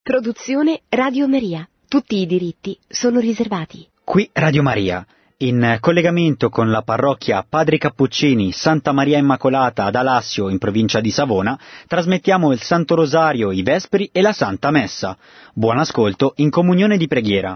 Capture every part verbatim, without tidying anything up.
Produzione Radio Maria. Tutti i diritti sono riservati. Qui Radio Maria, in collegamento con la parrocchia Padri Cappuccini Santa Maria Immacolata ad Alassio, in provincia di Savona, trasmettiamo il Santo Rosario, i Vespri e la Santa Messa. Buon ascolto in comunione di preghiera.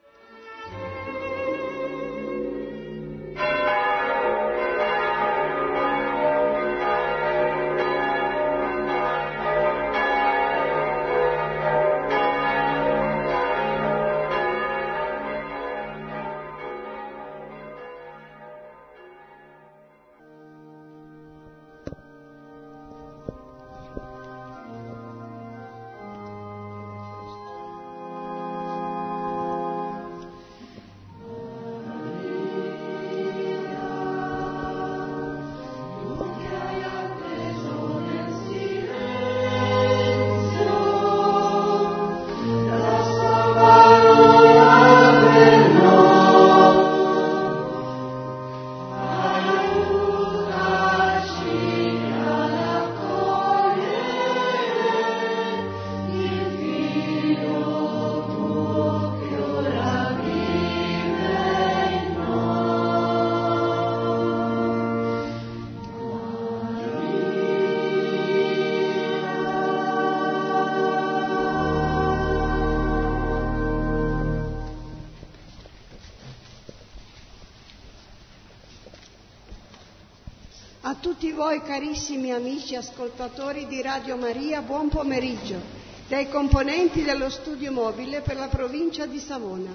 A tutti voi carissimi amici ascoltatori di Radio Maria, buon pomeriggio dai componenti dello studio mobile per la provincia di Savona.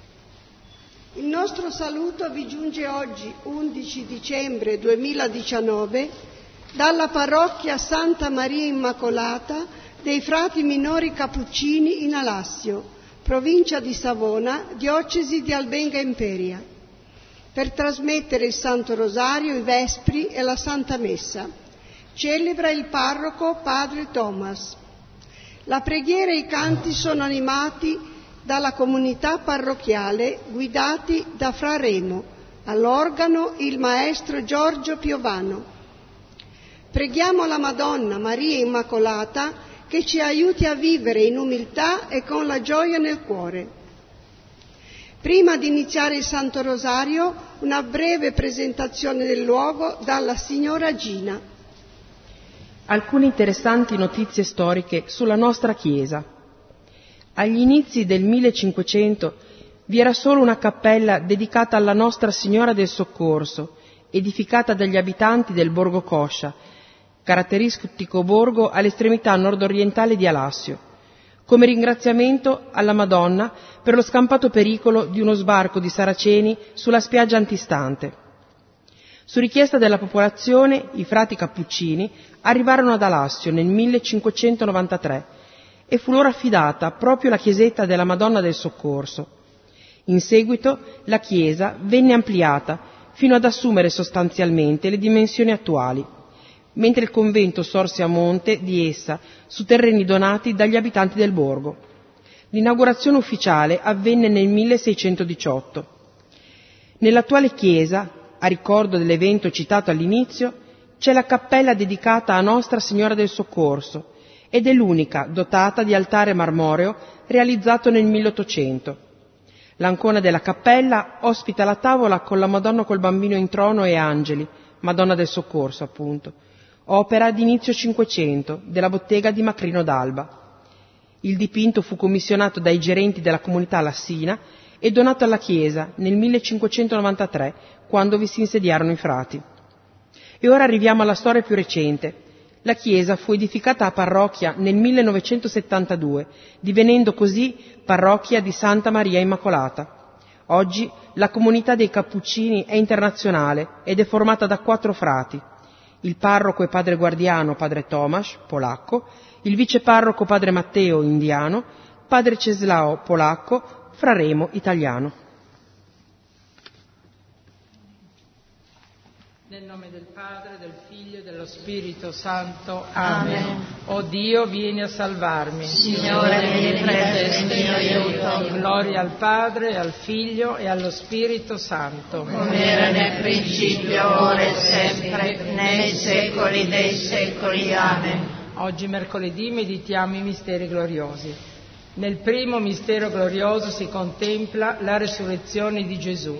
Il nostro saluto vi giunge oggi, undici dicembre duemiladiciannove, dalla parrocchia Santa Maria Immacolata dei frati minori Cappuccini in Alassio, provincia di Savona, diocesi di Albenga Imperia, per trasmettere il Santo Rosario, i Vespri e la Santa Messa. Celebra il parroco Padre Thomas. La preghiera e i canti sono animati dalla comunità parrocchiale, guidati da Fra Remo, all'organo il maestro Giorgio Piovano. Preghiamo la Madonna Maria Immacolata che ci aiuti a vivere in umiltà e con la gioia nel cuore. Prima di iniziare il Santo Rosario, una breve presentazione del luogo dalla signora Gina. Alcune interessanti notizie storiche sulla nostra Chiesa. Agli inizi del millecinquecento vi era solo una cappella dedicata alla Nostra Signora del Soccorso, edificata dagli abitanti del Borgo Coscia, caratteristico borgo all'estremità nord-orientale di Alassio, come ringraziamento alla Madonna per lo scampato pericolo di uno sbarco di saraceni sulla spiaggia antistante. Su richiesta della popolazione, i frati Cappuccini arrivarono ad Alassio nel millecinquecentonovantatré e fu loro affidata proprio la chiesetta della Madonna del Soccorso. In seguito la chiesa venne ampliata fino ad assumere sostanzialmente le dimensioni attuali, mentre il convento sorse a monte di essa su terreni donati dagli abitanti del borgo. L'inaugurazione ufficiale avvenne nel milleseicentodiciotto. Nell'attuale chiesa, a ricordo dell'evento citato all'inizio, c'è la cappella dedicata a Nostra Signora del Soccorso ed è l'unica dotata di altare marmoreo realizzato nel milleottocento. L'ancona della cappella ospita la tavola con la Madonna col Bambino in trono e angeli, Madonna del Soccorso appunto, opera di inizio Cinquecento della bottega di Macrino d'Alba. Il dipinto fu commissionato dai gerenti della comunità lassina e donato alla chiesa nel millecinquecentonovantatré, quando vi si insediarono i frati. E ora arriviamo alla storia più recente. La chiesa fu edificata a parrocchia nel millenovecentosettantadue, divenendo così parrocchia di Santa Maria Immacolata. Oggi la comunità dei Cappuccini è internazionale ed è formata da quattro frati. Il parroco e padre guardiano padre Tomasz, polacco, il viceparroco padre Matteo, indiano, padre Ceslao, polacco, Fra Remo, italiano. Nel nome del Padre, del Figlio e dello Spirito Santo. Amen. O Dio, vieni a salvarmi. Signore, vieni presto in mio aiuto. Gloria al Padre, al Figlio e allo Spirito Santo. Come era nel principio, ora e sempre, nei secoli dei secoli. Amen. Oggi mercoledì meditiamo i misteri gloriosi. Nel primo mistero glorioso si contempla la resurrezione di Gesù.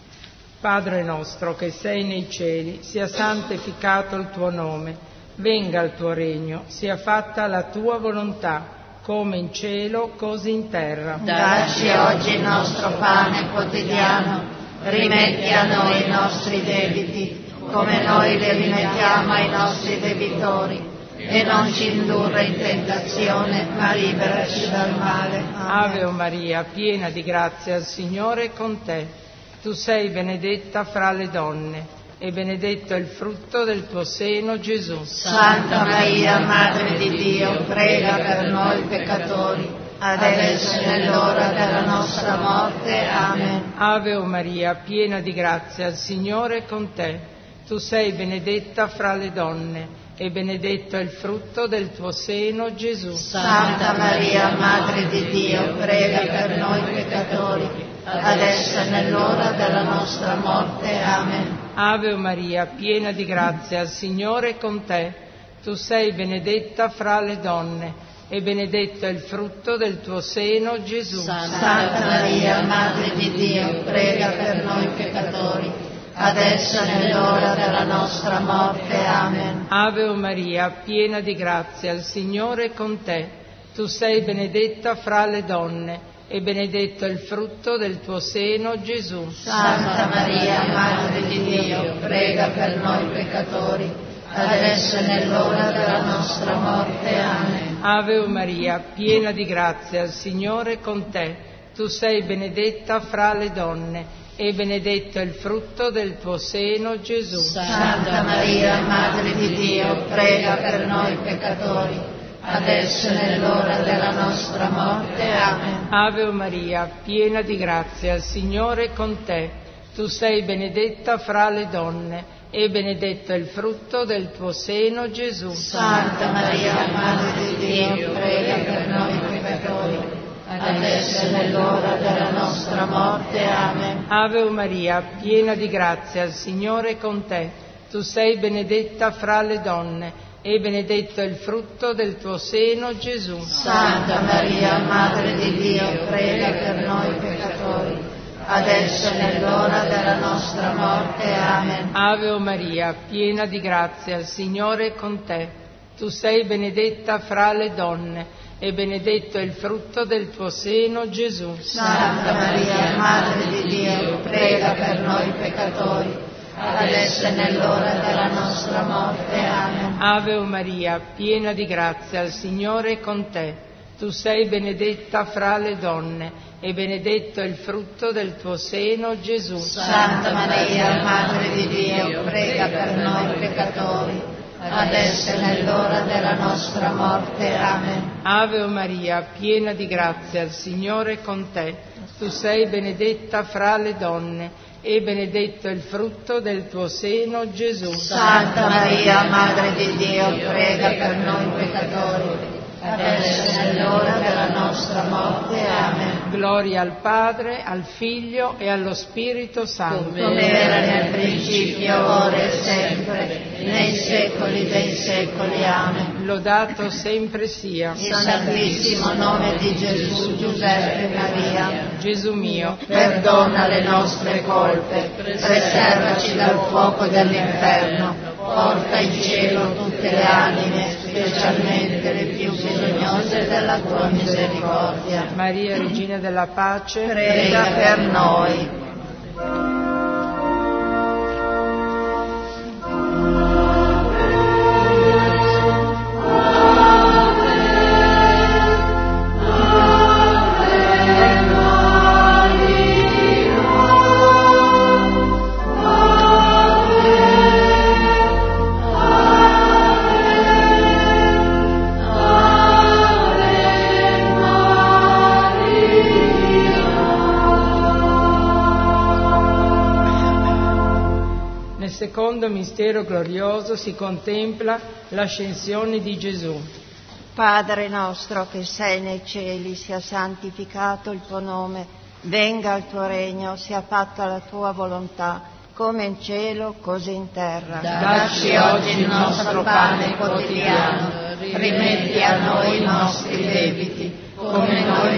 Padre nostro che sei nei cieli, sia santificato il tuo nome, venga il tuo regno, sia fatta la tua volontà, come in cielo, così in terra. Dacci oggi il nostro pane quotidiano, rimetti a noi i nostri debiti, come noi li rimettiamo ai nostri debitori. E non ci indurre in tentazione, ma liberaci dal male. Amen. Ave Maria, piena di grazia, il Signore è con te. Tu sei benedetta fra le donne, e benedetto è il frutto del tuo seno, Gesù. Santa Maria, Madre di Dio, prega per noi peccatori, adesso è nell'ora della nostra morte. Amen. Ave Maria, piena di grazia, il Signore è con te. Tu sei benedetta fra le donne, e benedetto è il frutto del tuo seno, Gesù. Santa Maria, Madre di Dio, prega per noi peccatori, adesso è nell'ora della nostra morte. Amen. Ave Maria, piena di grazia, il Signore è con te. Tu sei benedetta fra le donne, e benedetto è il frutto del tuo seno, Gesù. Santa Maria, Madre di Dio, prega per noi peccatori, adesso è nell'ora della nostra morte. Amen. Ave Maria, piena di grazia, il Signore è con te. Tu sei benedetta fra le donne, e benedetto è il frutto del tuo seno, Gesù. Santa Maria, Madre di Dio, prega per noi peccatori, adesso è nell'ora della nostra morte. Amen. Ave Maria, piena di grazia, il Signore è con te. Tu sei benedetta fra le donne, e benedetto è il frutto del tuo seno, Gesù. Santa Maria, Madre di Dio, prega per noi peccatori, adesso è nell'ora della nostra morte. Amen. Ave Maria, piena di grazia, il Signore è con te. Tu sei benedetta fra le donne, e benedetto è il frutto del tuo seno, Gesù. Santa Maria, Madre di Dio, prega per noi peccatori, adesso è nell'ora della nostra morte. Amen. Ave Maria, piena di grazia, il Signore è con te. Tu sei benedetta fra le donne, e benedetto è il frutto del tuo seno, Gesù. Santa Maria, Madre di Dio, prega per noi peccatori, adesso è nell'ora della nostra morte. Amen. Ave Maria, piena di grazia, il Signore è con te. Tu sei benedetta fra le donne, e benedetto è il frutto del tuo seno, Gesù. Santa Maria, Madre di Dio, prega per noi peccatori, adesso è nell'ora della nostra morte. Amen. Ave Maria, piena di grazia, il Signore è con te. Tu sei benedetta fra le donne, e benedetto è il frutto del tuo seno, Gesù. Santa Maria, Madre di Dio, prega per noi peccatori, adesso è nell'ora della nostra morte. Amen. Ave Maria, piena di grazia, il Signore è con te. Tu sei benedetta fra le donne, e benedetto è il frutto del tuo seno, Gesù. Santa Maria, Madre di Dio, prega per noi peccatori, adesso è nell'ora della nostra morte. Amen. Gloria al Padre, al Figlio e allo Spirito Santo. Come era nel principio, ora e sempre, nei secoli dei secoli. Amen. Lodato sempre sia il santissimo nome di Gesù, Giuseppe e Maria. Gesù mio, perdona le nostre colpe, preservaci dal fuoco dell'inferno, porta in cielo tutte le anime, specialmente le più bisognose della tua misericordia. Maria, Regina della Pace, prega per noi. Secondo mistero glorioso si contempla l'ascensione di Gesù. Padre nostro che sei nei cieli, sia santificato il tuo nome, venga il tuo regno, sia fatta la tua volontà, come in cielo, così in terra. Dacci oggi il nostro pane quotidiano, rimetti a noi i nostri debiti, come noi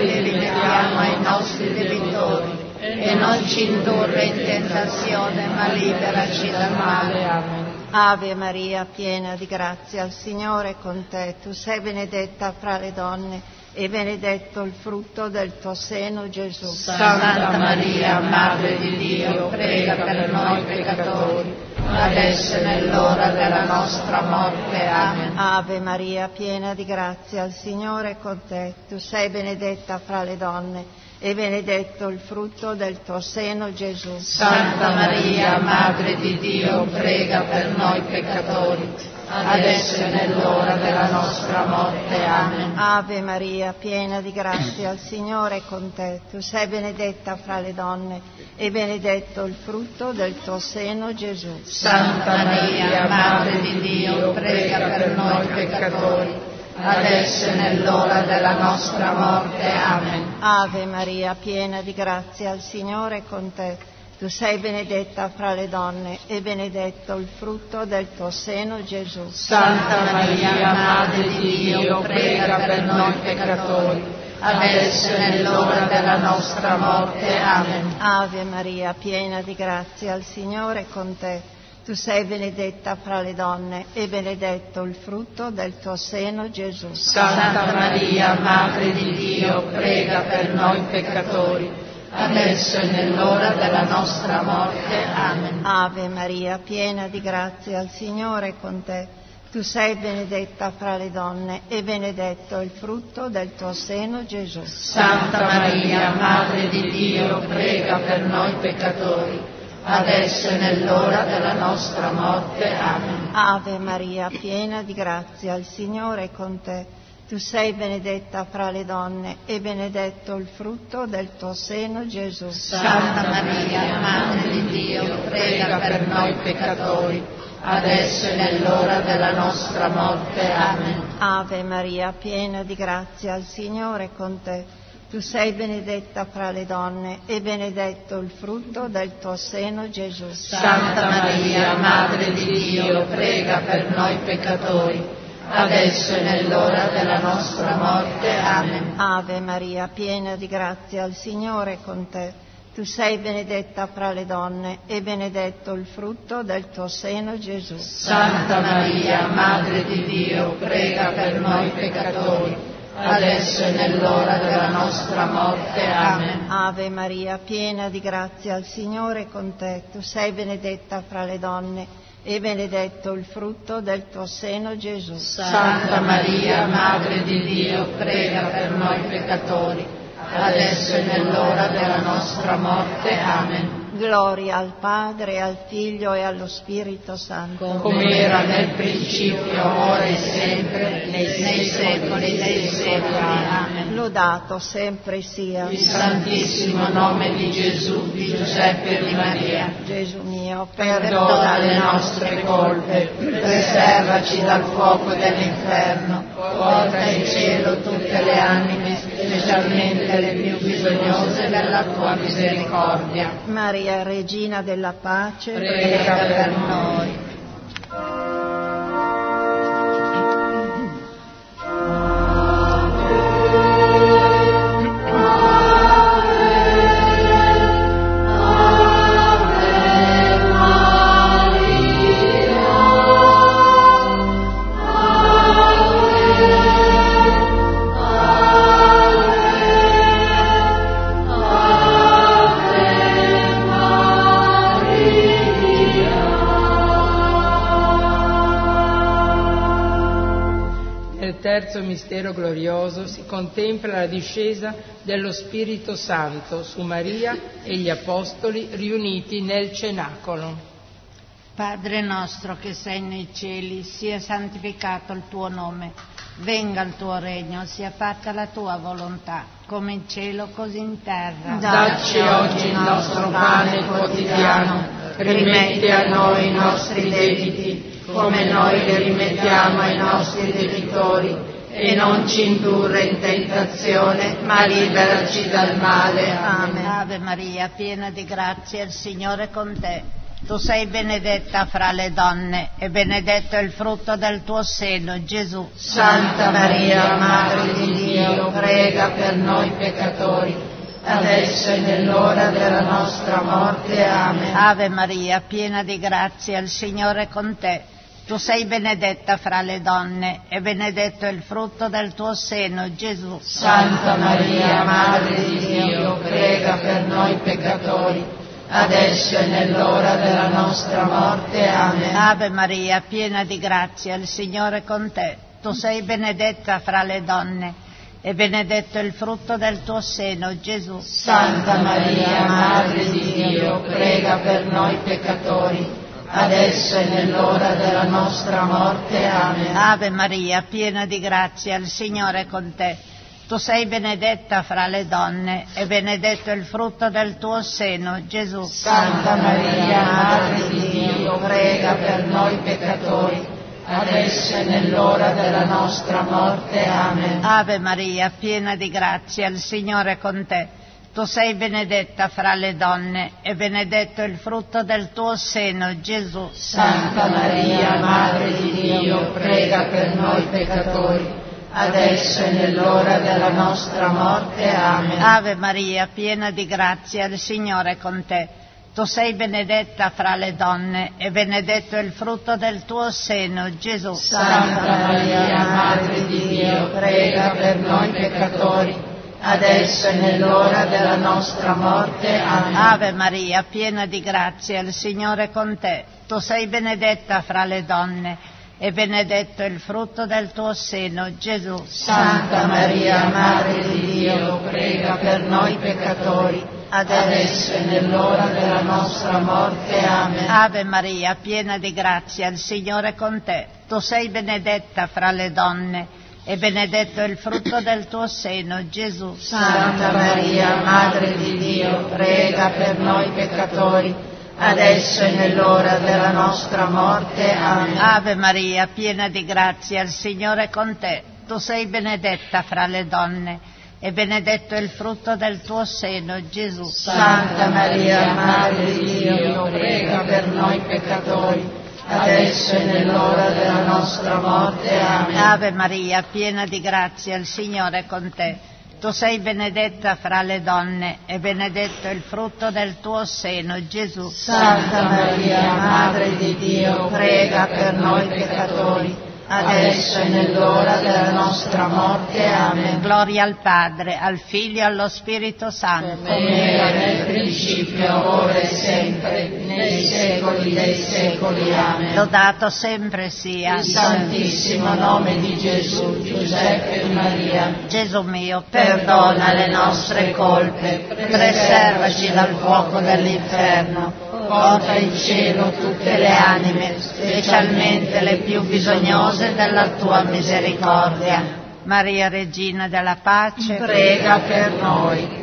nostri debitori, e non ci indurre in tentazione, ma liberaci dal male. Amen. Ave Maria, piena di grazia, il Signore è con te. Tu sei benedetta fra le donne, e benedetto il frutto del tuo seno, Gesù. Santa Maria, Madre di Dio, prega per noi peccatori, adesso e nell'ora della nostra morte. Amen. Ave Maria, piena di grazia, il Signore è con te. Tu sei benedetta fra le donne, e benedetto il frutto del tuo seno, Gesù. Santa Maria, Madre di Dio, prega per noi peccatori, adesso e nell'ora della nostra morte. Amen. Ave Maria, piena di grazia, il Signore è con te. Tu sei benedetta fra le donne, e benedetto il frutto del tuo seno, Gesù. Santa Maria, Madre di Dio, prega per noi peccatori, adesso e nell'ora della nostra morte. Amen. Ave Maria, piena di grazia, il Signore è con te. Tu sei benedetta fra le donne, e benedetto il frutto del tuo seno, Gesù. Santa Maria, Madre di Dio, prega per noi peccatori, adesso e nell'ora della nostra morte. Amen. Ave Maria, piena di grazia, il Signore è con te. Tu sei benedetta fra le donne, e benedetto il frutto del tuo seno, Gesù. Santa Maria, Madre di Dio, prega per noi peccatori, adesso e nell'ora della nostra morte. Amen. Ave Maria, piena di grazia, il Signore è con te. Tu sei benedetta fra le donne, e benedetto il frutto del tuo seno, Gesù. Santa Maria, Madre di Dio, prega per noi peccatori, adesso e nell'ora della nostra morte. Amen. Ave Maria, piena di grazia, il Signore è con te. Tu sei benedetta fra le donne, e benedetto il frutto del tuo seno, Gesù. Santa Maria, Madre di Dio, prega per noi peccatori, adesso e nell'ora della nostra morte. Amen. Ave Maria, piena di grazia, il Signore è con te. Tu sei benedetta fra le donne, e benedetto il frutto del tuo seno, Gesù. Santa Maria, Madre di Dio, prega per noi peccatori, adesso e nell'ora della nostra morte. Amen. Ave Maria, piena di grazia, il Signore è con te. Tu sei benedetta fra le donne, e benedetto il frutto del tuo seno, Gesù. Santa Maria, Madre di Dio, prega per noi peccatori, adesso e nell'ora della nostra morte. Amen. Ave Maria, piena di grazia, il Signore è con te. Tu sei benedetta fra le donne, e benedetto il frutto del tuo seno, Gesù. Santa Maria, Madre di Dio, prega per noi peccatori, adesso e nell'ora della nostra morte. Amen. Gloria al Padre, al Figlio e allo Spirito Santo, come era nel principio, ora e sempre, nei, nei secoli dei secoli. Amen. Lodato sempre sia il santissimo nome di Gesù, di Giuseppe e di Maria. Gesù mio, perdona le nostre colpe, preservaci dal fuoco dell'inferno, porta in cielo tutte le anime, specialmente le più bisognose della tua misericordia. Maria, Regina della Pace, prega per noi. Terzo mistero glorioso si contempla la discesa dello Spirito Santo su Maria e gli Apostoli riuniti nel cenacolo. Padre nostro che sei nei cieli, sia santificato il tuo nome, venga il tuo regno, sia fatta la tua volontà, come in cielo così in terra. Dacci oggi il nostro pane quotidiano, rimetti a noi i nostri debiti, come noi li rimettiamo ai nostri debitori, e non ci indurre in tentazione, ma liberaci dal male. Amen. Ave Maria, piena di grazia, il Signore è con te. Tu sei benedetta fra le donne, e benedetto è il frutto del tuo seno, Gesù. Santa Maria, Madre di Dio, prega per noi peccatori, adesso e nell'ora della nostra morte. Amen. Ave Maria, piena di grazia, il Signore è con te. Tu sei benedetta fra le donne e benedetto è il frutto del tuo seno, Gesù. Santa Maria, Madre di Dio, prega per noi peccatori, adesso e nell'ora della nostra morte. Amen. Ave Maria, piena di grazia, il Signore è con te. Tu sei benedetta fra le donne e benedetto è il frutto del tuo seno, Gesù. Santa Maria, Madre di Dio, prega per noi peccatori, adesso e nell'ora della nostra morte. Amen. Ave Maria, piena di grazia, il Signore è con te. Tu sei benedetta fra le donne e benedetto è il frutto del tuo seno, Gesù. Santa Maria, Madre di Dio, prega per noi peccatori, adesso e nell'ora della nostra morte. Amen. Ave Maria, piena di grazia, il Signore è con te. Tu sei benedetta fra le donne e benedetto è il frutto del tuo seno, Gesù. Santa Maria, Madre di Dio, prega per noi peccatori, adesso e nell'ora della nostra morte. Amen. Ave Maria, piena di grazia, il Signore è con te. Tu sei benedetta fra le donne e benedetto è il frutto del tuo seno, Gesù. Santa Maria, Madre di Dio, prega per noi peccatori, adesso e nell'ora della nostra morte. Amen. Ave Maria, piena di grazia, il Signore è con te. Tu sei benedetta fra le donne e benedetto è il frutto del tuo seno, Gesù. Santa Maria, Madre di Dio, prega per noi peccatori, adesso e nell'ora della nostra morte. Amen. Ave Maria, piena di grazia, il Signore è con te. Tu sei benedetta fra le donne e benedetto è il frutto del tuo seno, Gesù. Santa Maria, Madre di Dio, prega per noi peccatori, adesso e nell'ora della nostra morte. Amen. Ave Maria, piena di grazia, il Signore è con te. Tu sei benedetta fra le donne e benedetto è il frutto del tuo seno, Gesù. Santa Maria, Madre di Dio, prega per noi peccatori, adesso e nell'ora della nostra morte. Amen. Ave Maria, piena di grazia, il Signore è con te. Tu sei benedetta fra le donne e benedetto è il frutto del tuo seno, Gesù. Santa Maria, Madre di Dio, prega per noi peccatori, adesso e nell'ora della nostra morte. Amen. Gloria al Padre, al Figlio e allo Spirito Santo, come era nel principio, ora e sempre, nei secoli dei secoli. Amen. Lodato sempre sia il santissimo nome di Gesù, Giuseppe e Maria. Gesù mio, perdona le nostre colpe, preservaci dal fuoco dell'inferno, porta in cielo tutte le anime, specialmente le più bisognose della tua misericordia. Maria, Regina della Pace, prega per noi.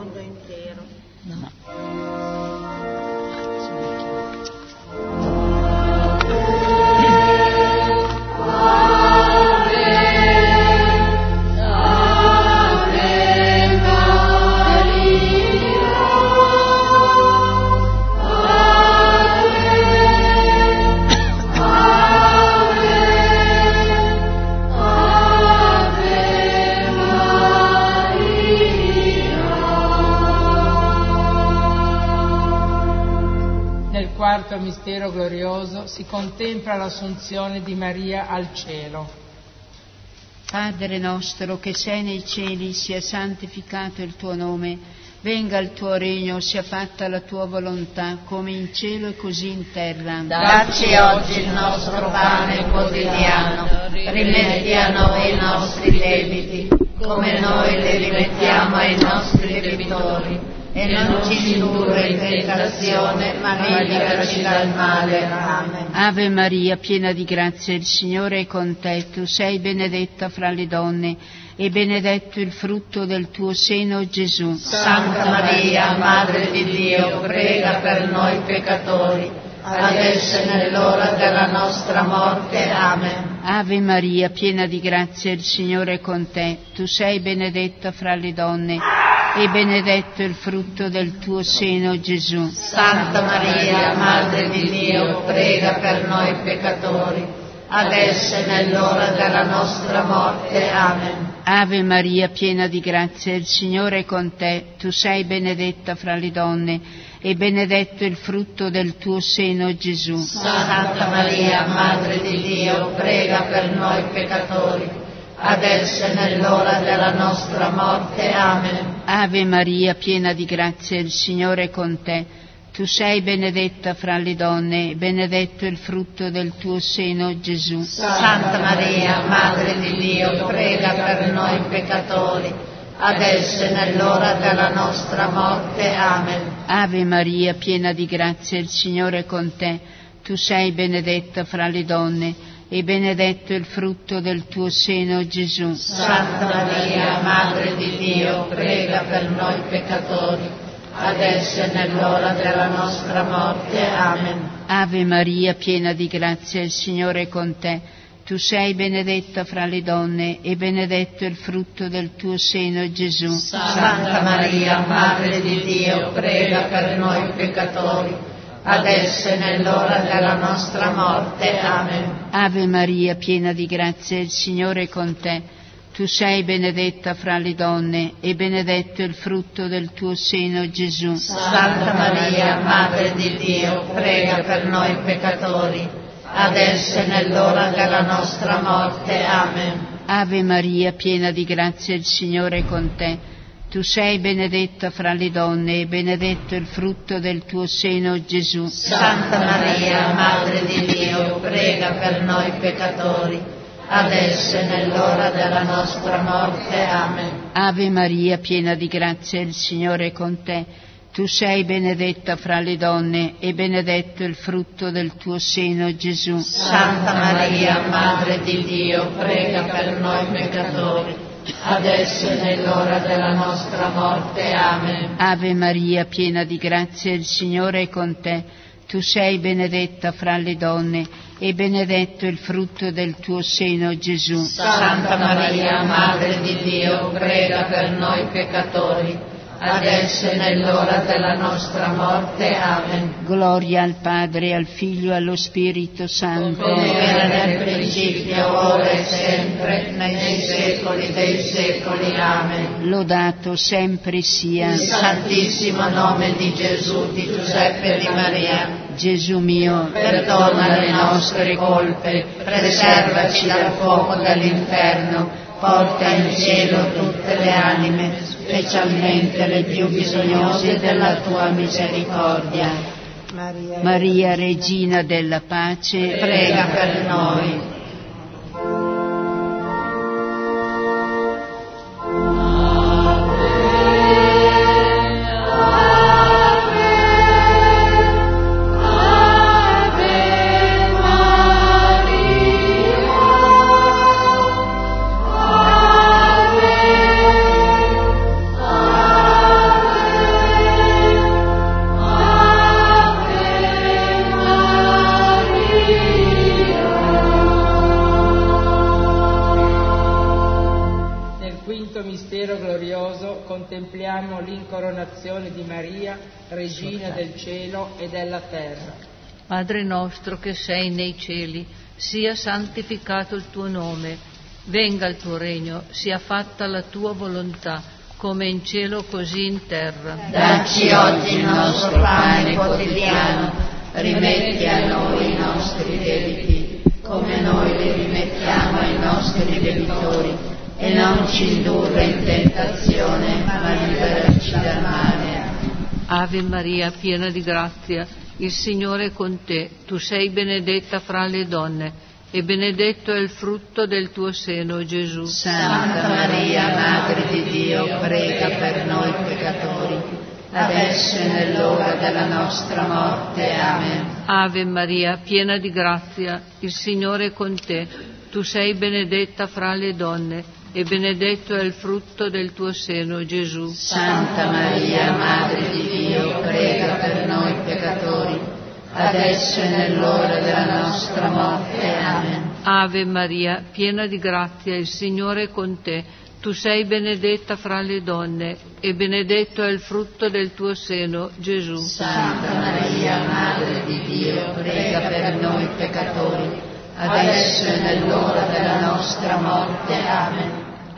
Quarto mistero glorioso si contempla l'assunzione di Maria al cielo. Padre nostro che sei nei cieli, sia santificato il tuo nome, venga il tuo regno, sia fatta la tua volontà, come in cielo e così in terra. Dacci oggi il nostro pane quotidiano, rimetti a noi i nostri debiti, come noi li rimettiamo ai nostri debitori. E non ci indurre in tentazione, ma liberaci dal male. Amen. Ave Maria, piena di grazia, il Signore è con te. Tu sei benedetta fra le donne e benedetto il frutto del tuo seno, Gesù. Santa Maria, Madre di Dio, prega per noi peccatori, adesso e nell'ora della nostra morte. Amen. Ave Maria, piena di grazia, il Signore è con te. Tu sei benedetta fra le donne e benedetto il frutto del tuo seno, Gesù. Santa Maria, Madre di Dio, prega per noi peccatori, adesso e nell'ora della nostra morte. Amen. Ave Maria, piena di grazia, il Signore è con te. Tu sei benedetta fra le donne e benedetto il frutto del tuo seno, Gesù. Santa Maria, Madre di Dio, prega per noi peccatori, adesso e nell'ora della nostra morte. Amen. Ave Maria, piena di grazia, il Signore è con te. Tu sei benedetta fra le donne e benedetto il frutto del tuo seno, Gesù. Santa Maria, Madre di Dio, prega per noi peccatori, adesso e nell'ora della nostra morte. Amen. Ave Maria, piena di grazia, il Signore è con te. Tu sei benedetta fra le donne e benedetto il frutto del tuo seno, Gesù. Santa Maria, Madre di Dio, prega per noi peccatori, adesso e nell'ora della nostra morte. Amen. Ave Maria, piena di grazia, il Signore è con te. Tu sei benedetta fra le donne e benedetto il frutto del tuo seno, Gesù. Santa Maria, Madre di Dio, prega per noi peccatori, adesso e nell'ora della nostra morte. Amen. Ave Maria, piena di grazia, il Signore è con te. Tu sei benedetta fra le donne e benedetto il frutto del tuo seno, Gesù. Santa Maria, Madre di Dio, prega per noi peccatori, adesso e nell'ora della nostra morte. Amen. Ave Maria, piena di grazia, il Signore è con te. Tu sei benedetta fra le donne e benedetto il frutto del tuo seno, Gesù. Santa Maria, Madre di Dio, prega per noi peccatori, adesso e nell'ora della nostra morte. Amen. Ave Maria, piena di grazia, il Signore è con te. Tu sei benedetta fra le donne e benedetto il frutto del tuo seno, Gesù. Santa Maria, Madre di Dio, prega per noi peccatori, adesso e nell'ora della nostra morte. Amen. Ave Maria, piena di grazia, il Signore è con te. Tu sei benedetta fra le donne e benedetto il frutto del tuo seno, Gesù. Santa Maria, Madre di Dio, prega per noi peccatori, adesso e nell'ora della nostra morte. Amen. Gloria al Padre, al Figlio e allo Spirito Santo. Come era nel principio, ora e sempre, nei secoli dei secoli. Amen. Lodato sempre sia il santissimo nome di Gesù, di Giuseppe e di Maria. Gesù mio, perdona le nostre colpe, preservaci dal fuoco dell'inferno, porta in cielo tutte le anime, specialmente le più bisognose della tua misericordia. Maria, Maria, Regina della Pace, prega per noi. Contempliamo l'incoronazione di Maria, Regina del cielo e della terra. Padre nostro che sei nei cieli, sia santificato il tuo nome, venga il tuo regno, sia fatta la tua volontà, come in cielo così in terra. Dacci oggi il nostro pane quotidiano, rimetti a noi i nostri debiti, come noi li rimettiamo ai nostri debitori. E non ci indurre in tentazione, ma liberaci dal male. Ave Maria, piena di grazia, il Signore è con te. Tu sei benedetta fra le donne, e benedetto è il frutto del tuo seno, Gesù. Santa Maria, Madre di Dio, prega per noi peccatori, adesso e nell'ora della nostra morte. Amen. Ave Maria, piena di grazia, il Signore è con te. Tu sei benedetta fra le donne, e benedetto è il frutto del tuo seno, Gesù. Santa Maria, Madre di Dio, prega per noi peccatori, adesso e nell'ora della nostra morte. Amen. Ave Maria, piena di grazia, il Signore è con te. Tu sei benedetta fra le donne, e benedetto è il frutto del tuo seno, Gesù. Santa Maria, Madre di Dio, prega per noi peccatori, adesso e nell'ora della nostra morte. Amen.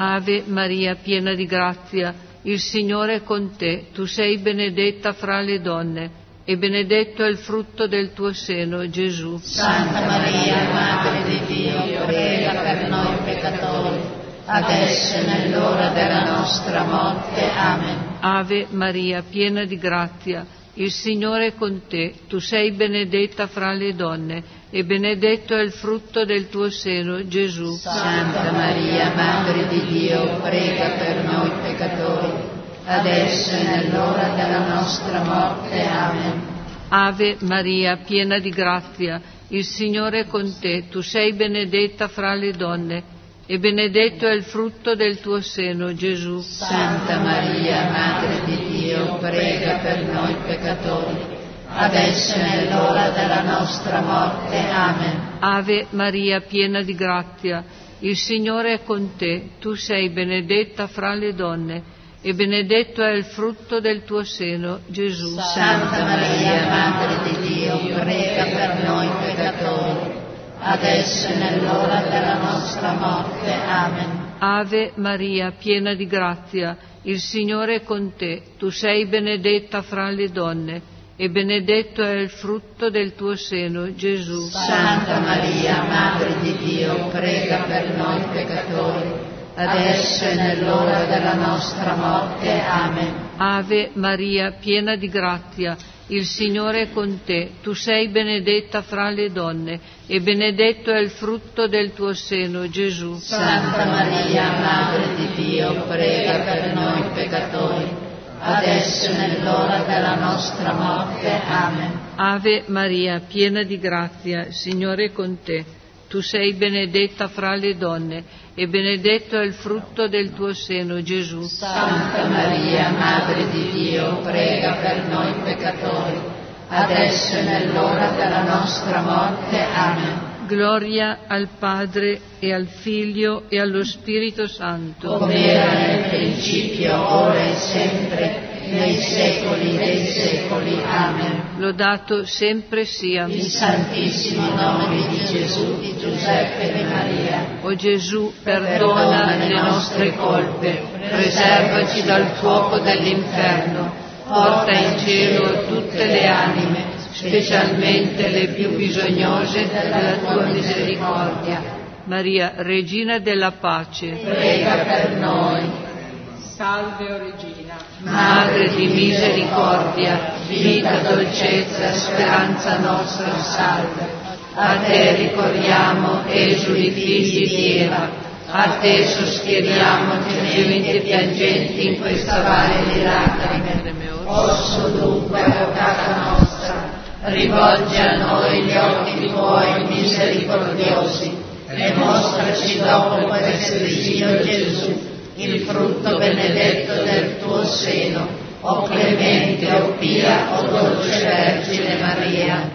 Ave Maria, piena di grazia, il Signore è con te. Tu sei benedetta fra le donne, e benedetto è il frutto del tuo seno, Gesù. Santa Maria, Madre di Dio, prega per noi peccatori, adesso e nell'ora della nostra morte. Amen. Ave Maria, piena di grazia, il Signore è con te. Tu sei benedetta fra le donne, e benedetto è il frutto del tuo seno, Gesù. Santa Maria, Madre di Dio, prega per noi peccatori, adesso e nell'ora della nostra morte. Amen. Ave Maria, piena di grazia, il Signore è con te. Tu sei benedetta fra le donne, e benedetto è il frutto del tuo seno, Gesù. Santa Maria, Madre di Dio, prega per noi peccatori, adesso e nell'ora della nostra morte. Amen. Ave Maria, piena di grazia, il Signore è con te. Tu sei benedetta fra le donne, e benedetto è il frutto del tuo seno, Gesù. Santa Maria, Madre di Dio, prega per noi peccatori, adesso e nell'ora della nostra morte. Amen. Ave Maria, piena di grazia, il Signore è con te. Tu sei benedetta fra le donne, e benedetto è il frutto del tuo seno, Gesù. Santa Maria, Madre di Dio, prega per noi peccatori, adesso e nell'ora della nostra morte. Amen. Ave Maria, piena di grazia, il Signore è con te. Tu sei benedetta fra le donne, e benedetto è il frutto del tuo seno, Gesù. Santa Maria, Madre di Dio, prega per noi peccatori, adesso e nell'ora della nostra morte. Amen. Ave Maria, piena di grazia, il Signore è con te. Tu sei benedetta fra le donne, e benedetto è il frutto del tuo seno, Gesù. Santa Maria, Madre di Dio, prega per noi peccatori, adesso e nell'ora della nostra morte. Amen. Gloria al Padre, e al Figlio, e allo Spirito Santo. Come era nel principio, ora e sempre, nei secoli dei secoli. Amen. Lodato sempre sia il Santissimo nome di Gesù, di Giuseppe e di Maria. O Gesù, perdona le nostre colpe, preservaci dal fuoco dell'inferno, porta in cielo tutte le anime, specialmente le più bisognose della tua misericordia. Maria, Regina della Pace, prega per noi. Salve, o Regina, Madre di misericordia, vita, dolcezza, speranza nostra, salve. A te ricorriamo, esuli figli di Eva, a te sospiriamo, gementi e piangenti in questa valle di lacrime. Osso dunque, avvocata nostra, rivolgi a noi gli occhi tuoi misericordiosi, e mostraci dopo questo esilio Gesù, il frutto benedetto del tuo seno, o clemente, o pia, o dolce Vergine Maria.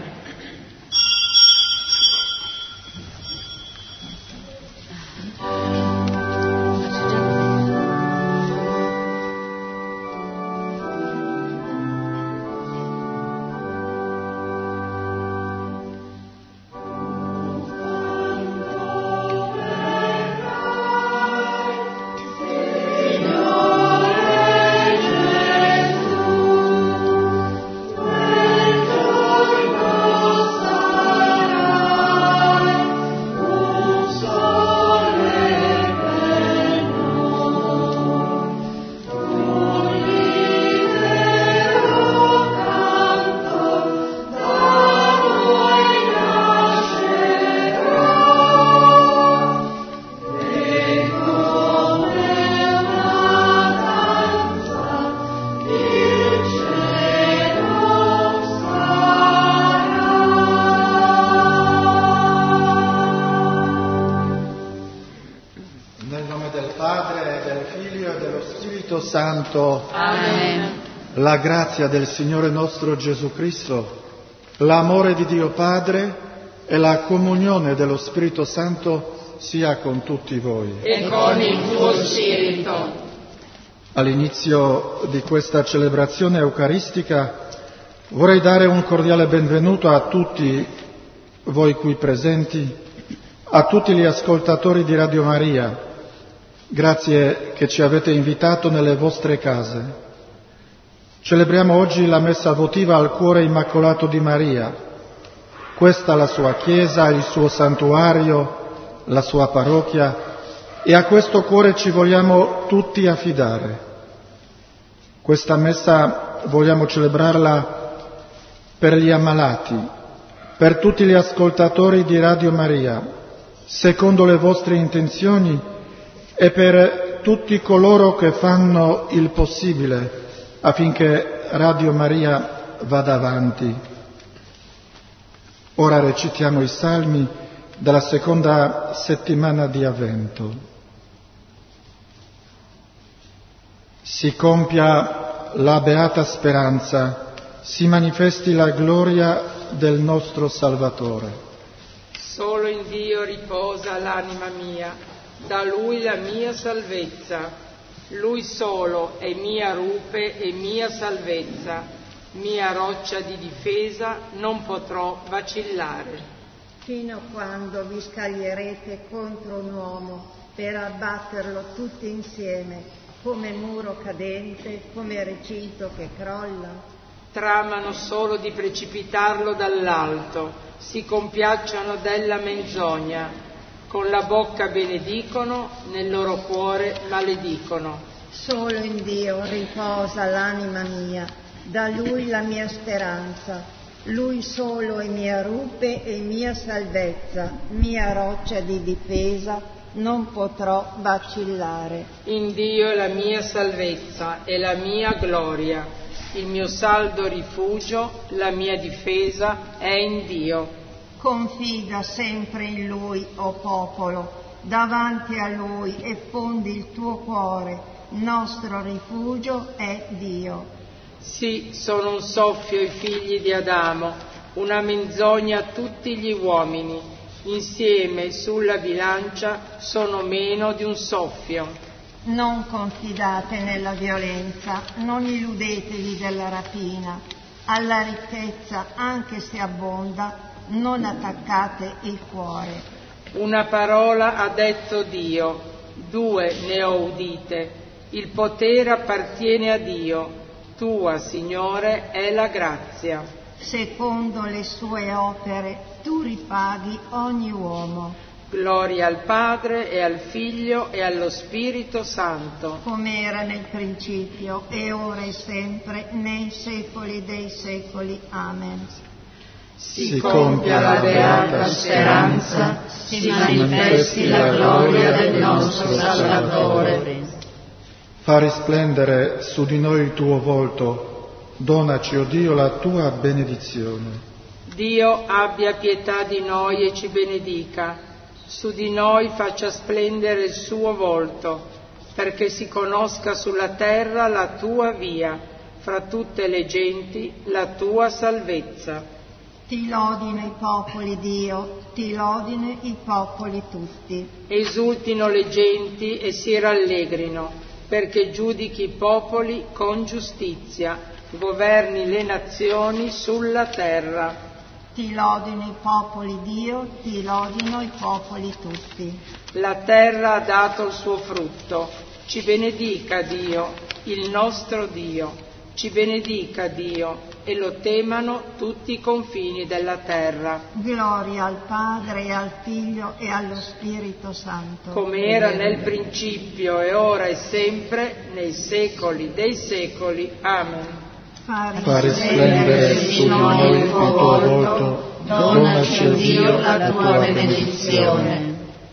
Santo. Amen. La grazia del Signore nostro Gesù Cristo, l'amore di Dio Padre e la comunione dello Spirito Santo sia con tutti voi. E con il tuo Spirito. All'inizio di questa celebrazione eucaristica vorrei dare un cordiale benvenuto a tutti voi qui presenti, a tutti gli ascoltatori di Radio Maria, Grazie che ci avete invitato nelle vostre case. Celebriamo oggi la messa votiva al cuore immacolato di Maria. Questa è la sua chiesa, il suo santuario, la sua parrocchia, e a questo cuore ci vogliamo tutti affidare. Questa messa vogliamo celebrarla per gli ammalati, per tutti gli ascoltatori di Radio Maria, secondo le vostre intenzioni, e per tutti coloro che fanno il possibile affinché Radio Maria vada avanti. Ora recitiamo i salmi della seconda settimana di Avvento. Si compia la beata speranza, si manifesti la gloria del nostro Salvatore. Solo in Dio riposa l'anima mia, da Lui la mia salvezza. Lui solo è mia rupe e mia salvezza, mia roccia di difesa, non potrò vacillare. Fino a quando vi scaglierete contro un uomo per abbatterlo tutti insieme, come muro cadente, come recinto che crolla? Tramano solo di precipitarlo dall'alto, si compiacciono della menzogna. Con la bocca benedicono, nel loro cuore maledicono. Solo in Dio riposa l'anima mia, da Lui la mia speranza. Lui solo è mia rupe e mia salvezza, mia roccia di difesa, non potrò vacillare. In Dio è la mia salvezza e la mia gloria, il mio saldo rifugio, la mia difesa è in Dio. Confida sempre in Lui, o popolo, davanti a Lui e fondi il tuo cuore, nostro rifugio è Dio. Sì, sono un soffio i figli di Adamo, una menzogna a tutti gli uomini, insieme sulla bilancia sono meno di un soffio. Non confidate nella violenza, non illudetevi della rapina, alla ricchezza, anche se abbonda, non attaccate il cuore. Una parola ha detto Dio, due ne ho udite, il potere appartiene a Dio, tua, Signore, è la grazia. Secondo le sue opere tu ripaghi ogni uomo. Gloria al Padre e al Figlio e allo Spirito Santo. Come era nel principio, e ora e sempre, nei secoli dei secoli. Amen. Si compia la beata speranza, si manifesti la gloria del nostro Salvatore. Fa risplendere su di noi il tuo volto, donaci, o Dio, la tua benedizione. Dio abbia pietà di noi e ci benedica, su di noi faccia splendere il suo volto, perché si conosca sulla terra la tua via, fra tutte le genti la tua salvezza. Ti lodino i popoli, Dio, ti lodino i popoli tutti. Esultino le genti e si rallegrino, perché giudichi i popoli con giustizia, governi le nazioni sulla terra. Ti lodino i popoli, Dio, ti lodino i popoli tutti. La terra ha dato il suo frutto, ci benedica Dio, il nostro Dio. Ci benedica Dio e lo temano tutti i confini della terra. Gloria al Padre e al Figlio e allo Spirito Santo. Come era nel principio e ora e sempre, nei secoli dei secoli. Amen. Fa risplendere su di noi il tuo volto, donaci, Dio, la tua benedizione.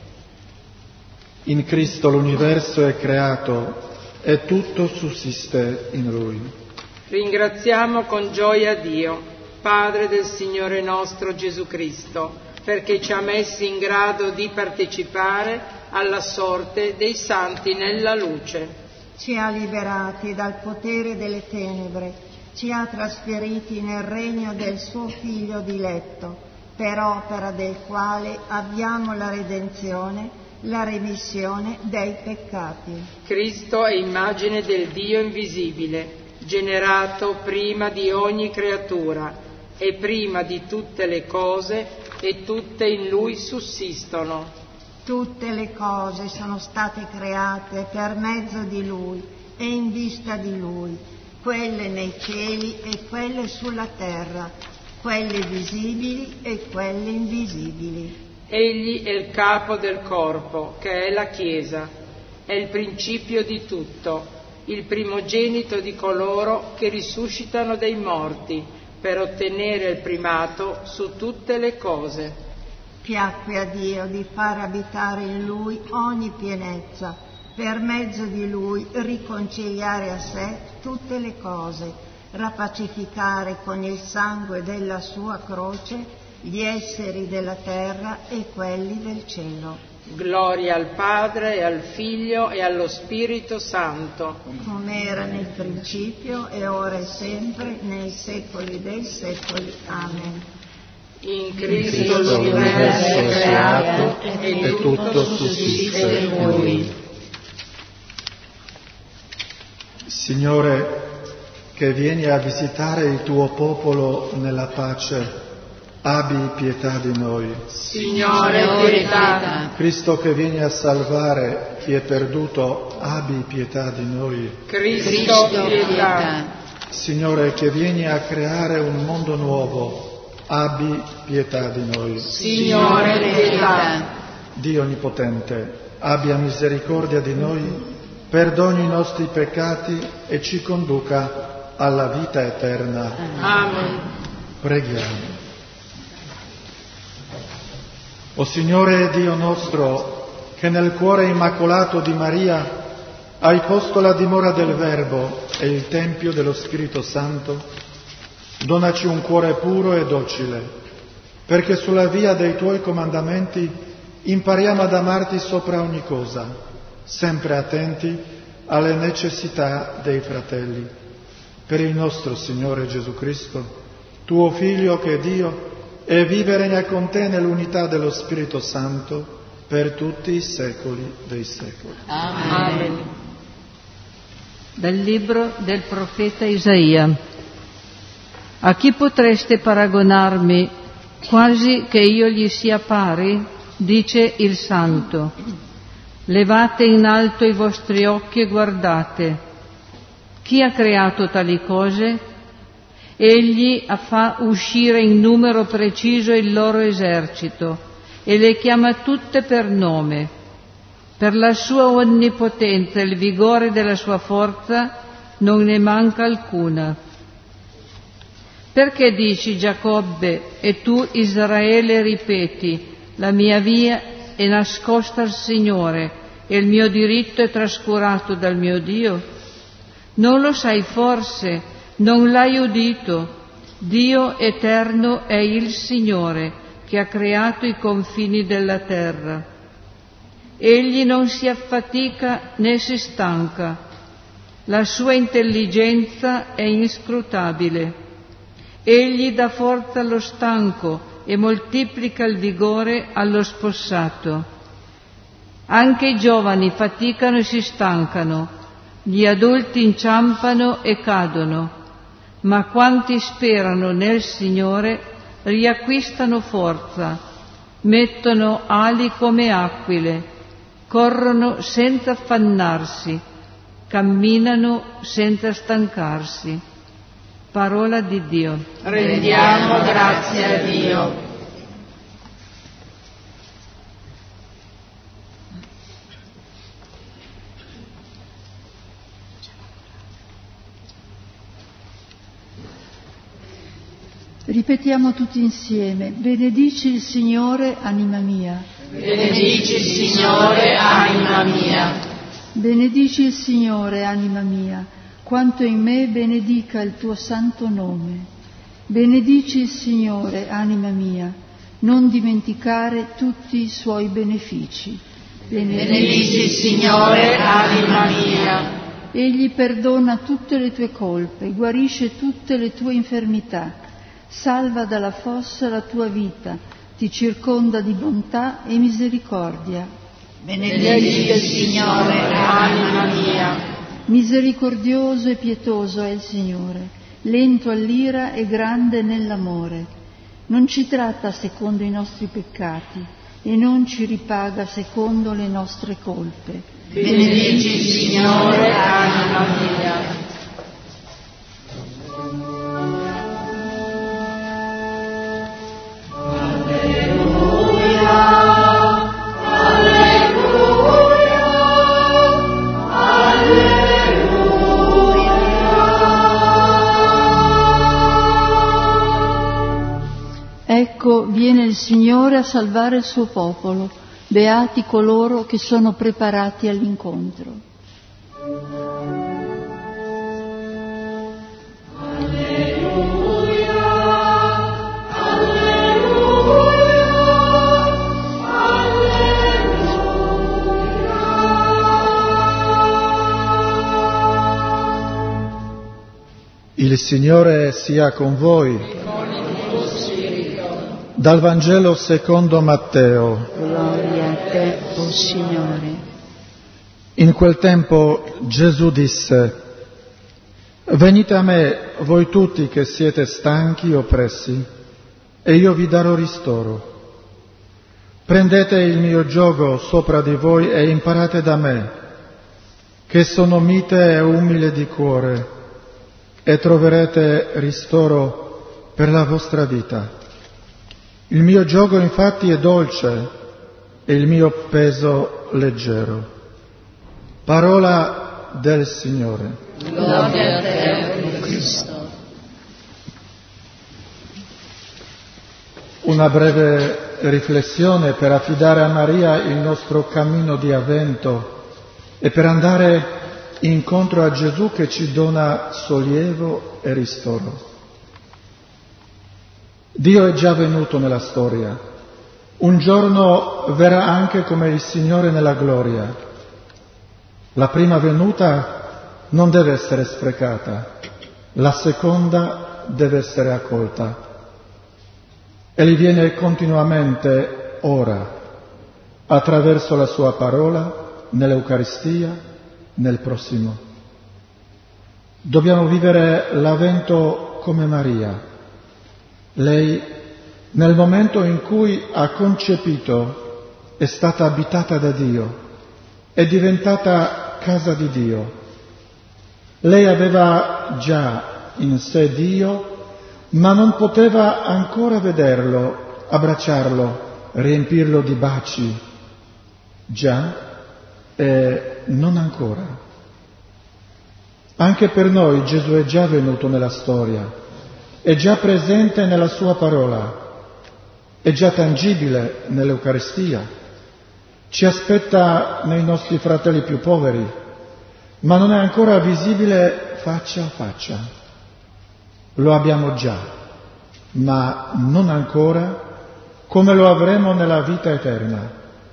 In Cristo l'universo è creato e tutto sussiste in Lui. Ringraziamo con gioia Dio, Padre del Signore nostro Gesù Cristo, perché ci ha messi in grado di partecipare alla sorte dei santi nella luce. Ci ha liberati dal potere delle tenebre, ci ha trasferiti nel regno del suo Figlio diletto, per opera del quale abbiamo la redenzione, la remissione dei peccati. Cristo è immagine del Dio invisibile, generato prima di ogni creatura e prima di tutte le cose, e tutte in Lui sussistono. Tutte le cose sono state create per mezzo di Lui e in vista di Lui, quelle nei cieli e quelle sulla terra, quelle visibili e quelle invisibili. Egli è il capo del corpo, che è la Chiesa, è il principio di tutto, il primogenito di coloro che risuscitano dai morti, per ottenere il primato su tutte le cose. Piacque a Dio di far abitare in Lui ogni pienezza, per mezzo di Lui riconciliare a sé tutte le cose, rapacificare con il sangue della sua croce gli esseri della terra e quelli del cielo. Gloria al Padre e al Figlio e allo Spirito Santo, come era nel principio e ora e sempre, nei secoli dei secoli. Amen. In Cristo l'universo è creato e tutto sussiste in Lui. Signore, che vieni a visitare il tuo popolo nella pace, abbi pietà di noi. Signore, pietà. Cristo, che vieni a salvare chi è perduto, abbi pietà di noi. Cristo, pietà. Signore, che vieni a creare un mondo nuovo, abbi pietà di noi. Signore, pietà. Dio Onnipotente, abbia misericordia di noi, perdoni i nostri peccati e ci conduca alla vita eterna. Amen. Preghiamo. O Signore Dio nostro, che nel cuore immacolato di Maria hai posto la dimora del Verbo e il tempio dello Spirito Santo, donaci un cuore puro e docile, perché sulla via dei Tuoi comandamenti impariamo ad amarti sopra ogni cosa, sempre attenti alle necessità dei fratelli. Per il nostro Signore Gesù Cristo, Tuo Figlio che è Dio, e vive e regna con Te nell'unità dello Spirito Santo per tutti i secoli dei secoli. Amen. Amen. Dal libro del profeta Isaia. A chi potreste paragonarmi, quasi che io gli sia pari? Dice il Santo. Levate in alto i vostri occhi e guardate. Chi ha creato tali cose? Egli fa uscire in numero preciso il loro esercito e le chiama tutte per nome. Per la sua onnipotenza e il vigore della sua forza non ne manca alcuna. Perché dici Giacobbe e tu Israele ripeti, la mia via è nascosta al Signore e il mio diritto è trascurato dal mio Dio? Non lo sai forse? Non l'hai udito? Dio eterno è il Signore che ha creato i confini della terra. Egli non si affatica né si stanca. La sua intelligenza è inscrutabile. Egli dà forza allo stanco e moltiplica il vigore allo spossato. Anche i giovani faticano e si stancano, gli adulti inciampano e cadono. Ma quanti sperano nel Signore riacquistano forza, mettono ali come aquile, corrono senza affannarsi, camminano senza stancarsi. Parola di Dio. Rendiamo grazie a Dio. Ripetiamo tutti insieme. Benedici il Signore, anima mia. Benedici il Signore, anima mia. Benedici il Signore, anima mia. Quanto in me benedica il tuo santo nome. Benedici il Signore, anima mia. Non dimenticare tutti i suoi benefici. Benedici, Benedici il Signore, anima mia. Egli perdona tutte le tue colpe, guarisce tutte le tue infermità. Salva dalla fossa la tua vita, ti circonda di bontà e misericordia. Benedici il Signore, anima mia. Misericordioso e pietoso è il Signore, lento all'ira e grande nell'amore. Non ci tratta secondo i nostri peccati, e non ci ripaga secondo le nostre colpe. Benedici il Signore, anima mia. Ecco, viene il Signore a salvare il suo popolo, beati coloro che sono preparati all'incontro. Alleluia, alleluia, alleluia. Il Signore sia con voi. Dal Vangelo secondo Matteo. Gloria a te, o Signore. In quel tempo Gesù disse: venite a me, voi tutti che siete stanchi e oppressi, e io vi darò ristoro. Prendete il mio giogo sopra di voi e imparate da me, che sono mite e umile di cuore, e troverete ristoro per la vostra vita. Il mio giogo infatti è dolce e il mio peso leggero. Parola del Signore. Gloria a te, Cristo. Una breve riflessione per affidare a Maria il nostro cammino di avvento e per andare incontro a Gesù che ci dona sollievo e ristoro. Dio è già venuto nella storia. Un giorno verrà anche come il Signore nella gloria. La prima venuta non deve essere sprecata, la seconda deve essere accolta. Egli viene continuamente ora, attraverso la sua parola, nell'Eucaristia, nel prossimo. Dobbiamo vivere l'avvento come Maria. Lei, nel momento in cui ha concepito, è stata abitata da Dio, è diventata casa di Dio. Lei aveva già in sé Dio, ma non poteva ancora vederlo, abbracciarlo, riempirlo di baci. Già e non ancora. Anche per noi Gesù è già venuto nella storia. È già presente nella sua parola, è già tangibile nell'Eucaristia, ci aspetta nei nostri fratelli più poveri, ma non è ancora visibile faccia a faccia. Lo abbiamo già, ma non ancora come lo avremo nella vita eterna.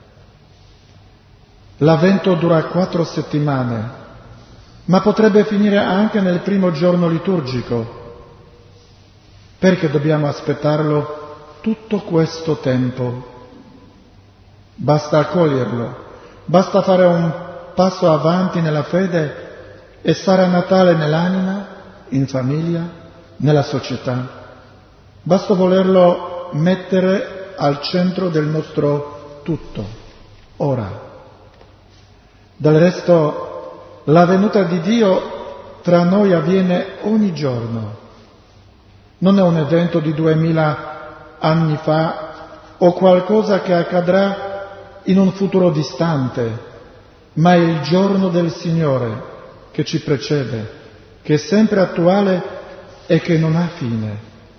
L'avvento dura quattro settimane, ma potrebbe finire anche nel primo giorno liturgico. Perché dobbiamo aspettarlo tutto questo tempo? Basta accoglierlo, basta fare un passo avanti nella fede e stare a Natale nell'anima, in famiglia, nella società. Basta volerlo mettere al centro del nostro tutto, ora. Del resto, la venuta di Dio tra noi avviene ogni giorno. Non è un evento di duemila anni fa o qualcosa che accadrà in un futuro distante, ma è il giorno del Signore che ci precede, che è sempre attuale e che non ha fine.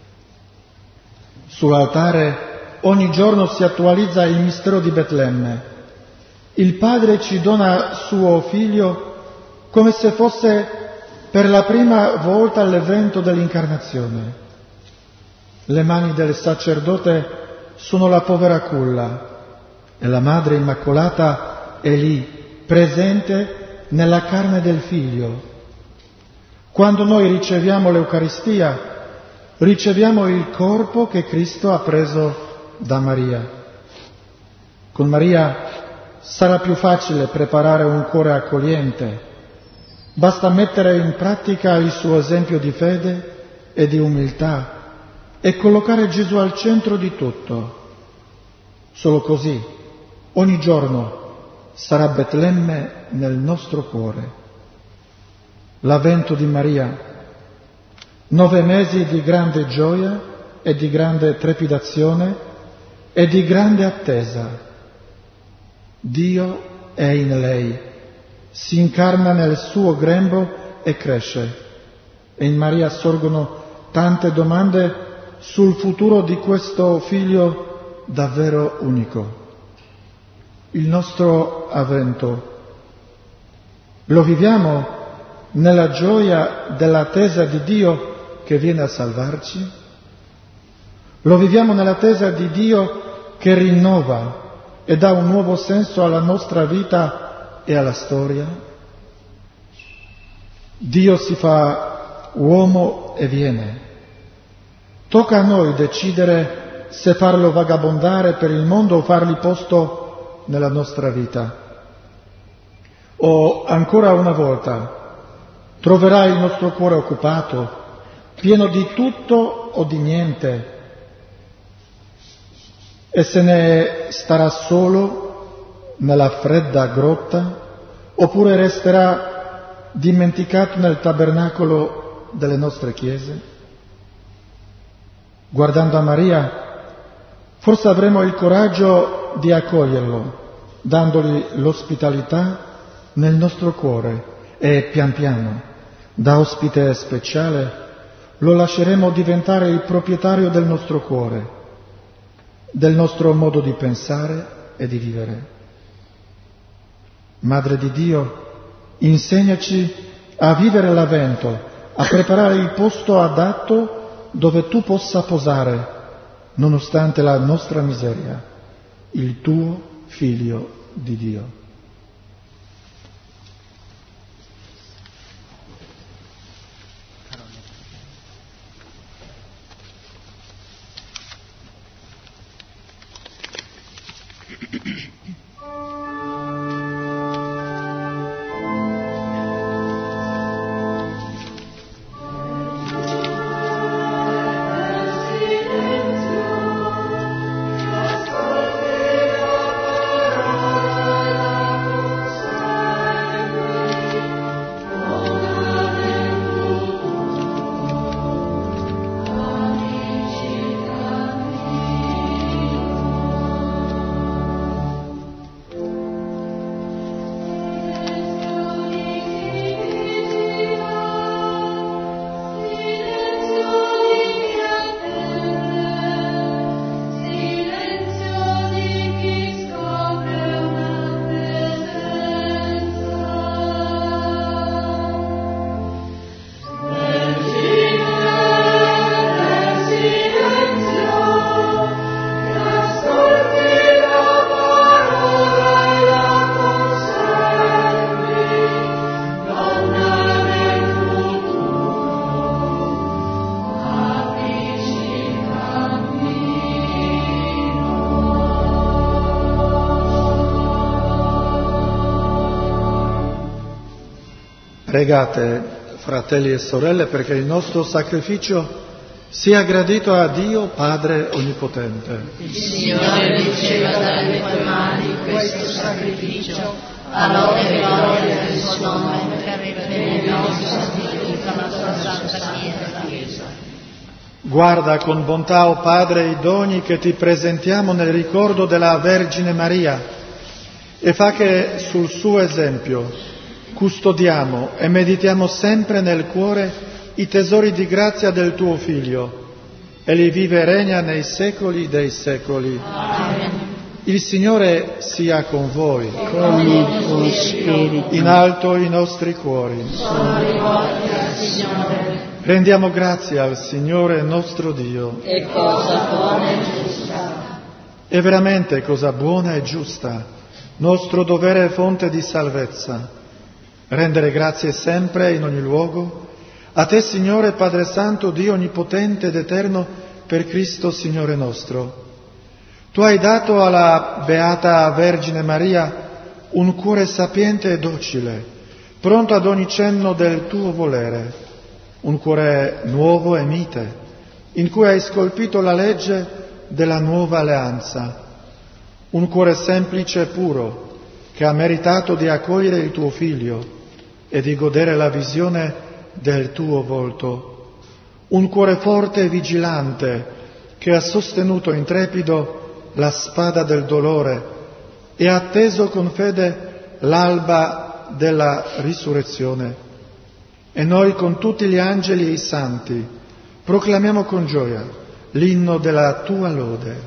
Sull'altare ogni giorno si attualizza il mistero di Betlemme. Il Padre ci dona suo Figlio come se fosse per la prima volta l'evento dell'incarnazione. Le mani del sacerdote sono la povera culla e la Madre Immacolata è lì, presente nella carne del Figlio. Quando noi riceviamo l'Eucaristia, riceviamo il corpo che Cristo ha preso da Maria. Con Maria sarà più facile preparare un cuore accogliente. Basta mettere in pratica il suo esempio di fede e di umiltà e collocare Gesù al centro di tutto. Solo così, ogni giorno, sarà Betlemme nel nostro cuore. L'avvento di Maria, nove mesi di grande gioia e di grande trepidazione e di grande attesa. Dio è in lei, si incarna nel suo grembo e cresce. E in Maria sorgono tante domande sul futuro di questo figlio davvero unico. Il nostro avvento lo viviamo nella gioia dell'attesa di Dio che viene a salvarci? Lo viviamo nell'attesa di Dio che rinnova e dà un nuovo senso alla nostra vita e alla storia? Dio si fa uomo e viene. Tocca a noi decidere se farlo vagabondare per il mondo o fargli posto nella nostra vita. O ancora una volta troverà il nostro cuore occupato, pieno di tutto o di niente, e se ne starà solo nella fredda grotta, oppure resterà dimenticato nel tabernacolo delle nostre chiese? Guardando a Maria, forse avremo il coraggio di accoglierlo, dandogli l'ospitalità nel nostro cuore e pian piano, da ospite speciale, lo lasceremo diventare il proprietario del nostro cuore, del nostro modo di pensare e di vivere. Madre di Dio, insegnaci a vivere l'avvento, a preparare il posto adatto dove tu possa posare, nonostante la nostra miseria, il tuo Figlio di Dio. Pregate, fratelli e sorelle, perché il nostro sacrificio sia gradito a Dio Padre Onnipotente. Il Signore riceva dalle tue mani questo sacrificio, a lode e gloria del suo nome, per il nostro e tutta la tua santa Chiesa. Guarda con bontà, o Padre, i doni che ti presentiamo nel ricordo della Vergine Maria e fa che sul suo esempio custodiamo e meditiamo sempre nel cuore i tesori di grazia del tuo Figlio. Egli vive e regna nei secoli dei secoli. Amen. Il Signore sia con voi. Con il tuo spirito. In alto i nostri cuori. Sono rivolti al Signore. Rendiamo grazie al Signore nostro Dio. È cosa buona e giusta. È veramente cosa buona e giusta, nostro dovere e fonte di salvezza. Rendere grazie sempre e in ogni luogo a te, Signore Padre Santo, Dio Onnipotente ed Eterno, per Cristo Signore nostro. Tu hai dato alla Beata Vergine Maria un cuore sapiente e docile, pronto ad ogni cenno del tuo volere, un cuore nuovo e mite, in cui hai scolpito la legge della nuova alleanza, un cuore semplice e puro che ha meritato di accogliere il tuo Figlio e di godere la visione del tuo volto, un cuore forte e vigilante che ha sostenuto intrepido la spada del dolore e ha atteso con fede l'alba della risurrezione. E noi con tutti gli angeli e i santi proclamiamo con gioia l'inno della tua lode.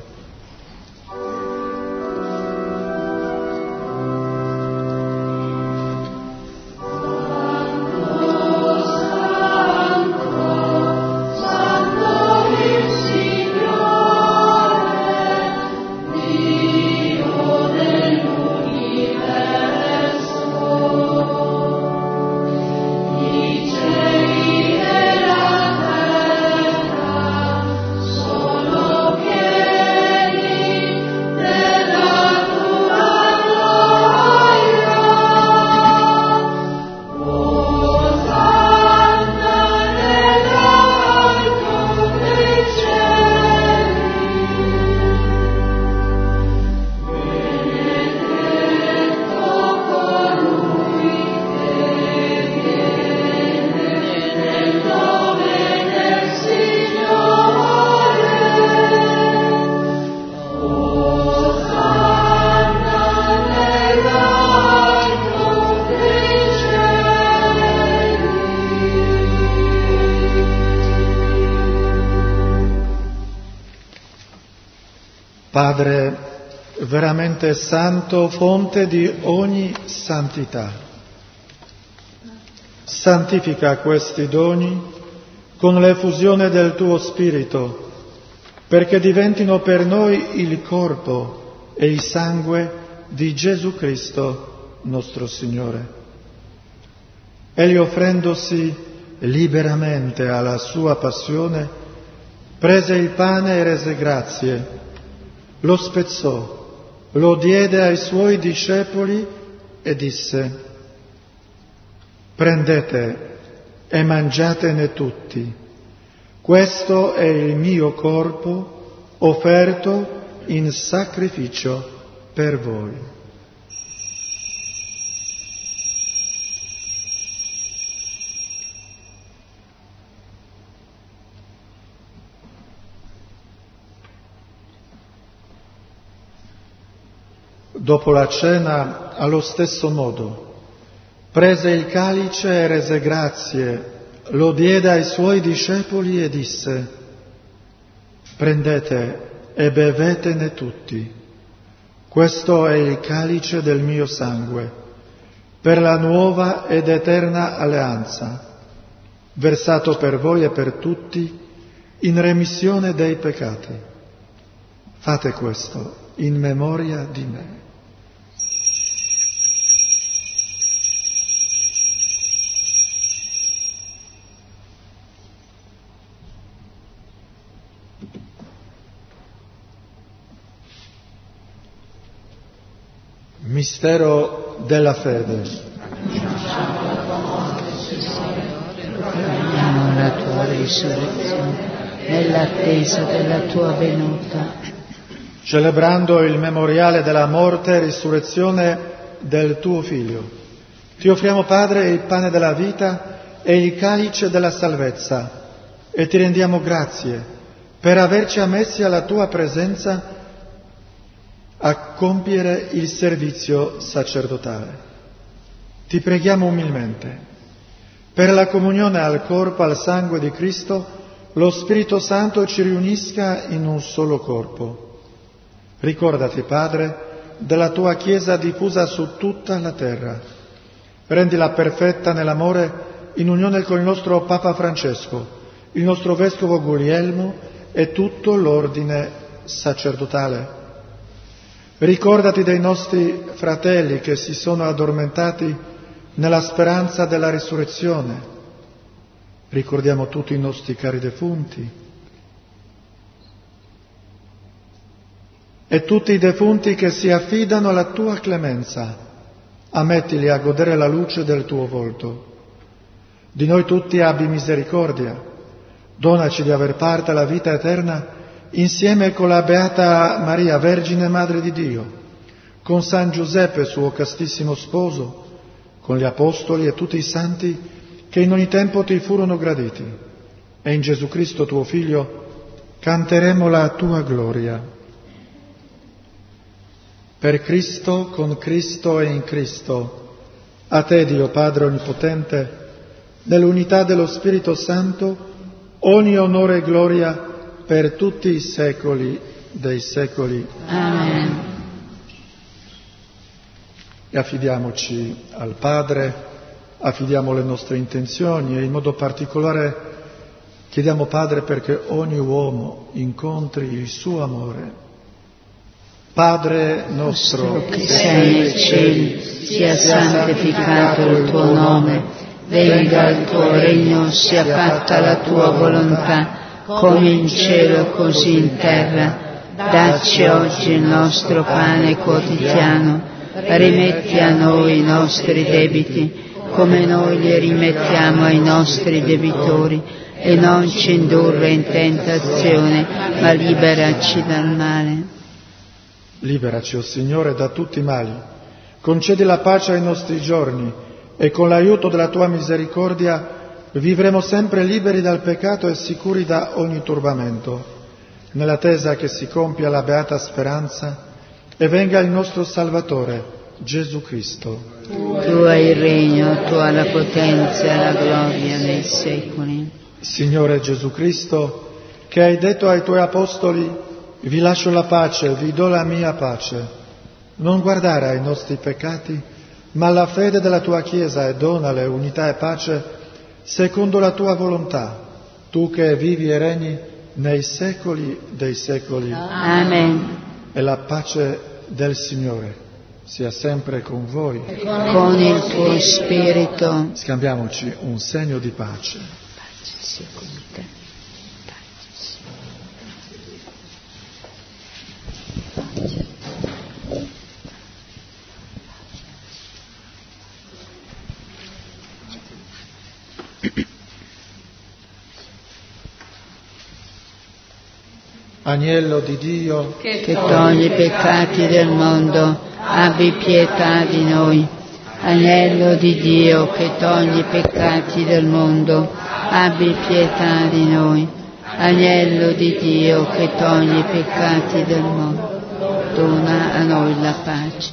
Padre veramente santo, fonte di ogni santità, santifica questi doni con l'effusione del tuo Spirito, perché diventino per noi il corpo e il sangue di Gesù Cristo, nostro Signore. Egli, offrendosi liberamente alla sua passione, prese il pane e rese grazie, lo spezzò, lo diede ai suoi discepoli e disse: prendete e mangiatene tutti, questo è il mio corpo offerto in sacrificio per voi. Dopo la cena, allo stesso modo, prese il calice e rese grazie, lo diede ai suoi discepoli e disse: prendete e bevetene tutti, questo è il calice del mio sangue, per la nuova ed eterna alleanza, versato per voi e per tutti in remissione dei peccati. Fate questo in memoria di me. Mistero della fede. Proclamiamo la tua risurrezione nell'attesa della tua venuta. Celebrando il memoriale della morte e risurrezione del tuo Figlio, ti offriamo, Padre, il pane della vita e il calice della salvezza e ti rendiamo grazie per averci ammessi alla tua presenza a compiere il servizio sacerdotale. Ti preghiamo umilmente, per la comunione al corpo e al sangue di Cristo, lo Spirito Santo ci riunisca in un solo corpo. Ricordati, Padre, della tua Chiesa diffusa su tutta la terra. Rendila perfetta nell'amore in unione con il nostro Papa Francesco, il nostro Vescovo Guglielmo e tutto l'ordine sacerdotale. Ricordati dei nostri fratelli che si sono addormentati nella speranza della risurrezione. Ricordiamo tutti i nostri cari defunti e tutti i defunti che si affidano alla tua clemenza. Ammettili a godere la luce del tuo volto. Di noi tutti abbi misericordia. Donaci di aver parte alla vita eterna insieme con la Beata Maria, Vergine Madre di Dio, con San Giuseppe, suo castissimo sposo, con gli Apostoli e tutti i santi che in ogni tempo ti furono graditi, e in Gesù Cristo tuo Figlio canteremo la tua gloria. Per Cristo, con Cristo e in Cristo, a te Dio Padre Onnipotente, nell'unità dello Spirito Santo, ogni onore e gloria per tutti i secoli dei secoli. Amen. E affidiamoci al Padre, affidiamo le nostre intenzioni e in modo particolare chiediamo, Padre, perché ogni uomo incontri il suo amore. Padre nostro che sei nei cieli, sia santificato il tuo nome, venga il tuo regno, sia fatta la tua volontà, come in cielo così in terra. Dacci oggi il nostro pane quotidiano. Rimetti a noi i nostri debiti, come noi li rimettiamo ai nostri debitori, e non ci indurre in tentazione, ma liberaci dal male. Liberaci, o Signore, da tutti i mali. Concedi la pace ai nostri giorni, e con l'aiuto della tua misericordia vivremo sempre liberi dal peccato e sicuri da ogni turbamento, nell'attesa che si compia la beata speranza e venga il nostro Salvatore, Gesù Cristo. Tu hai il regno, tu hai la potenza e la gloria nei secoli. Signore Gesù Cristo, che hai detto ai tuoi apostoli: vi lascio la pace, vi do la mia pace. Non guardare ai nostri peccati, ma alla fede della tua Chiesa, e donale unità e pace secondo la tua volontà, tu che vivi e regni nei secoli dei secoli. Amen. E la pace del Signore sia sempre con voi. Con il tuo spirito. Scambiamoci un segno di pace. Pace sia con te. Pace sia. Agnello di Dio, che togli i peccati del mondo, abbi pietà di noi. Agnello di Dio, che togli i peccati del mondo, abbi pietà di noi. Agnello di Dio, che togli i peccati del mondo, dona a noi la pace.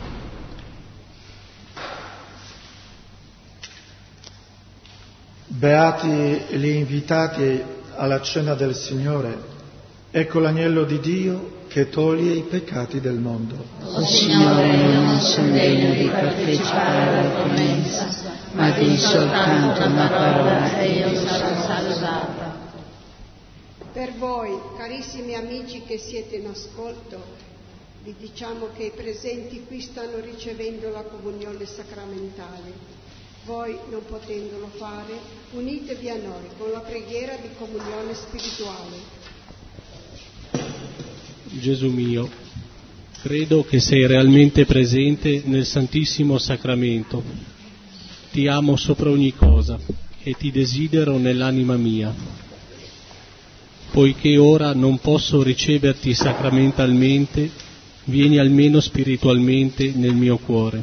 Beati gli invitati alla cena del Signore. Ecco l'agnello di Dio che toglie i peccati del mondo. O Signore, io non sono degno di partecipare alla promessa, ma di soltanto una parola e io sarò salvata. Per voi, carissimi amici che siete in ascolto, vi diciamo che i presenti qui stanno ricevendo la comunione sacramentale. Voi, non potendolo fare, unitevi a noi con la preghiera di comunione spirituale. Gesù mio, credo che sei realmente presente nel Santissimo Sacramento. Ti amo sopra ogni cosa e ti desidero nell'anima mia. Poiché ora non posso riceverti sacramentalmente, vieni almeno spiritualmente nel mio cuore.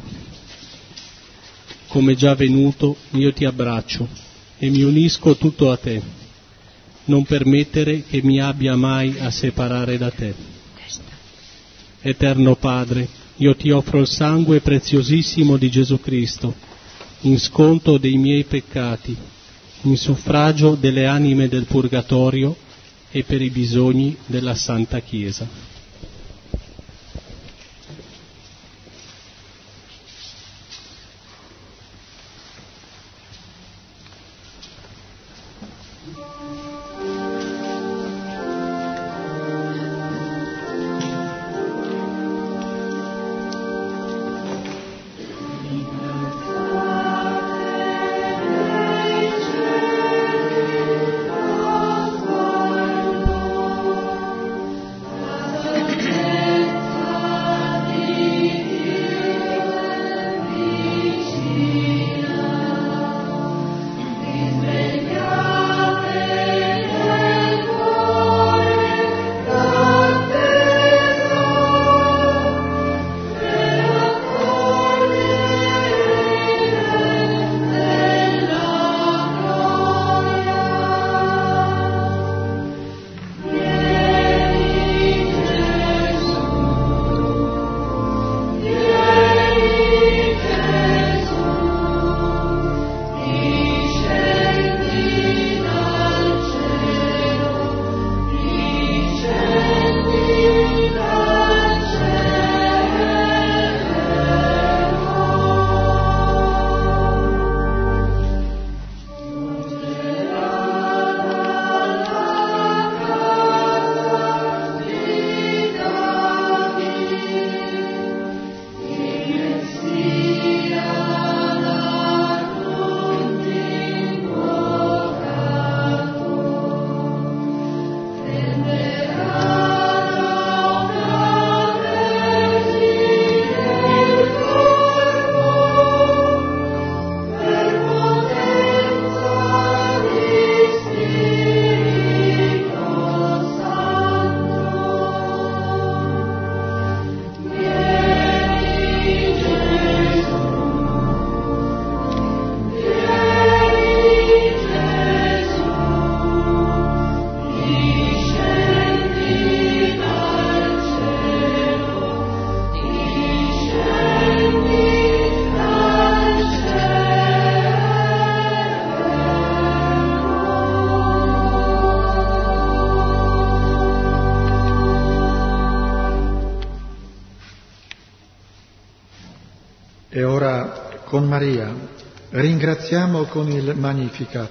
Come già venuto, io ti abbraccio e mi unisco tutto a te. Non permettere che mi abbia mai a separare da te. Eterno Padre, io ti offro il sangue preziosissimo di Gesù Cristo, in sconto dei miei peccati, in suffragio delle anime del purgatorio e per i bisogni della Santa Chiesa. con Maria, ringraziamo con il Magnificat.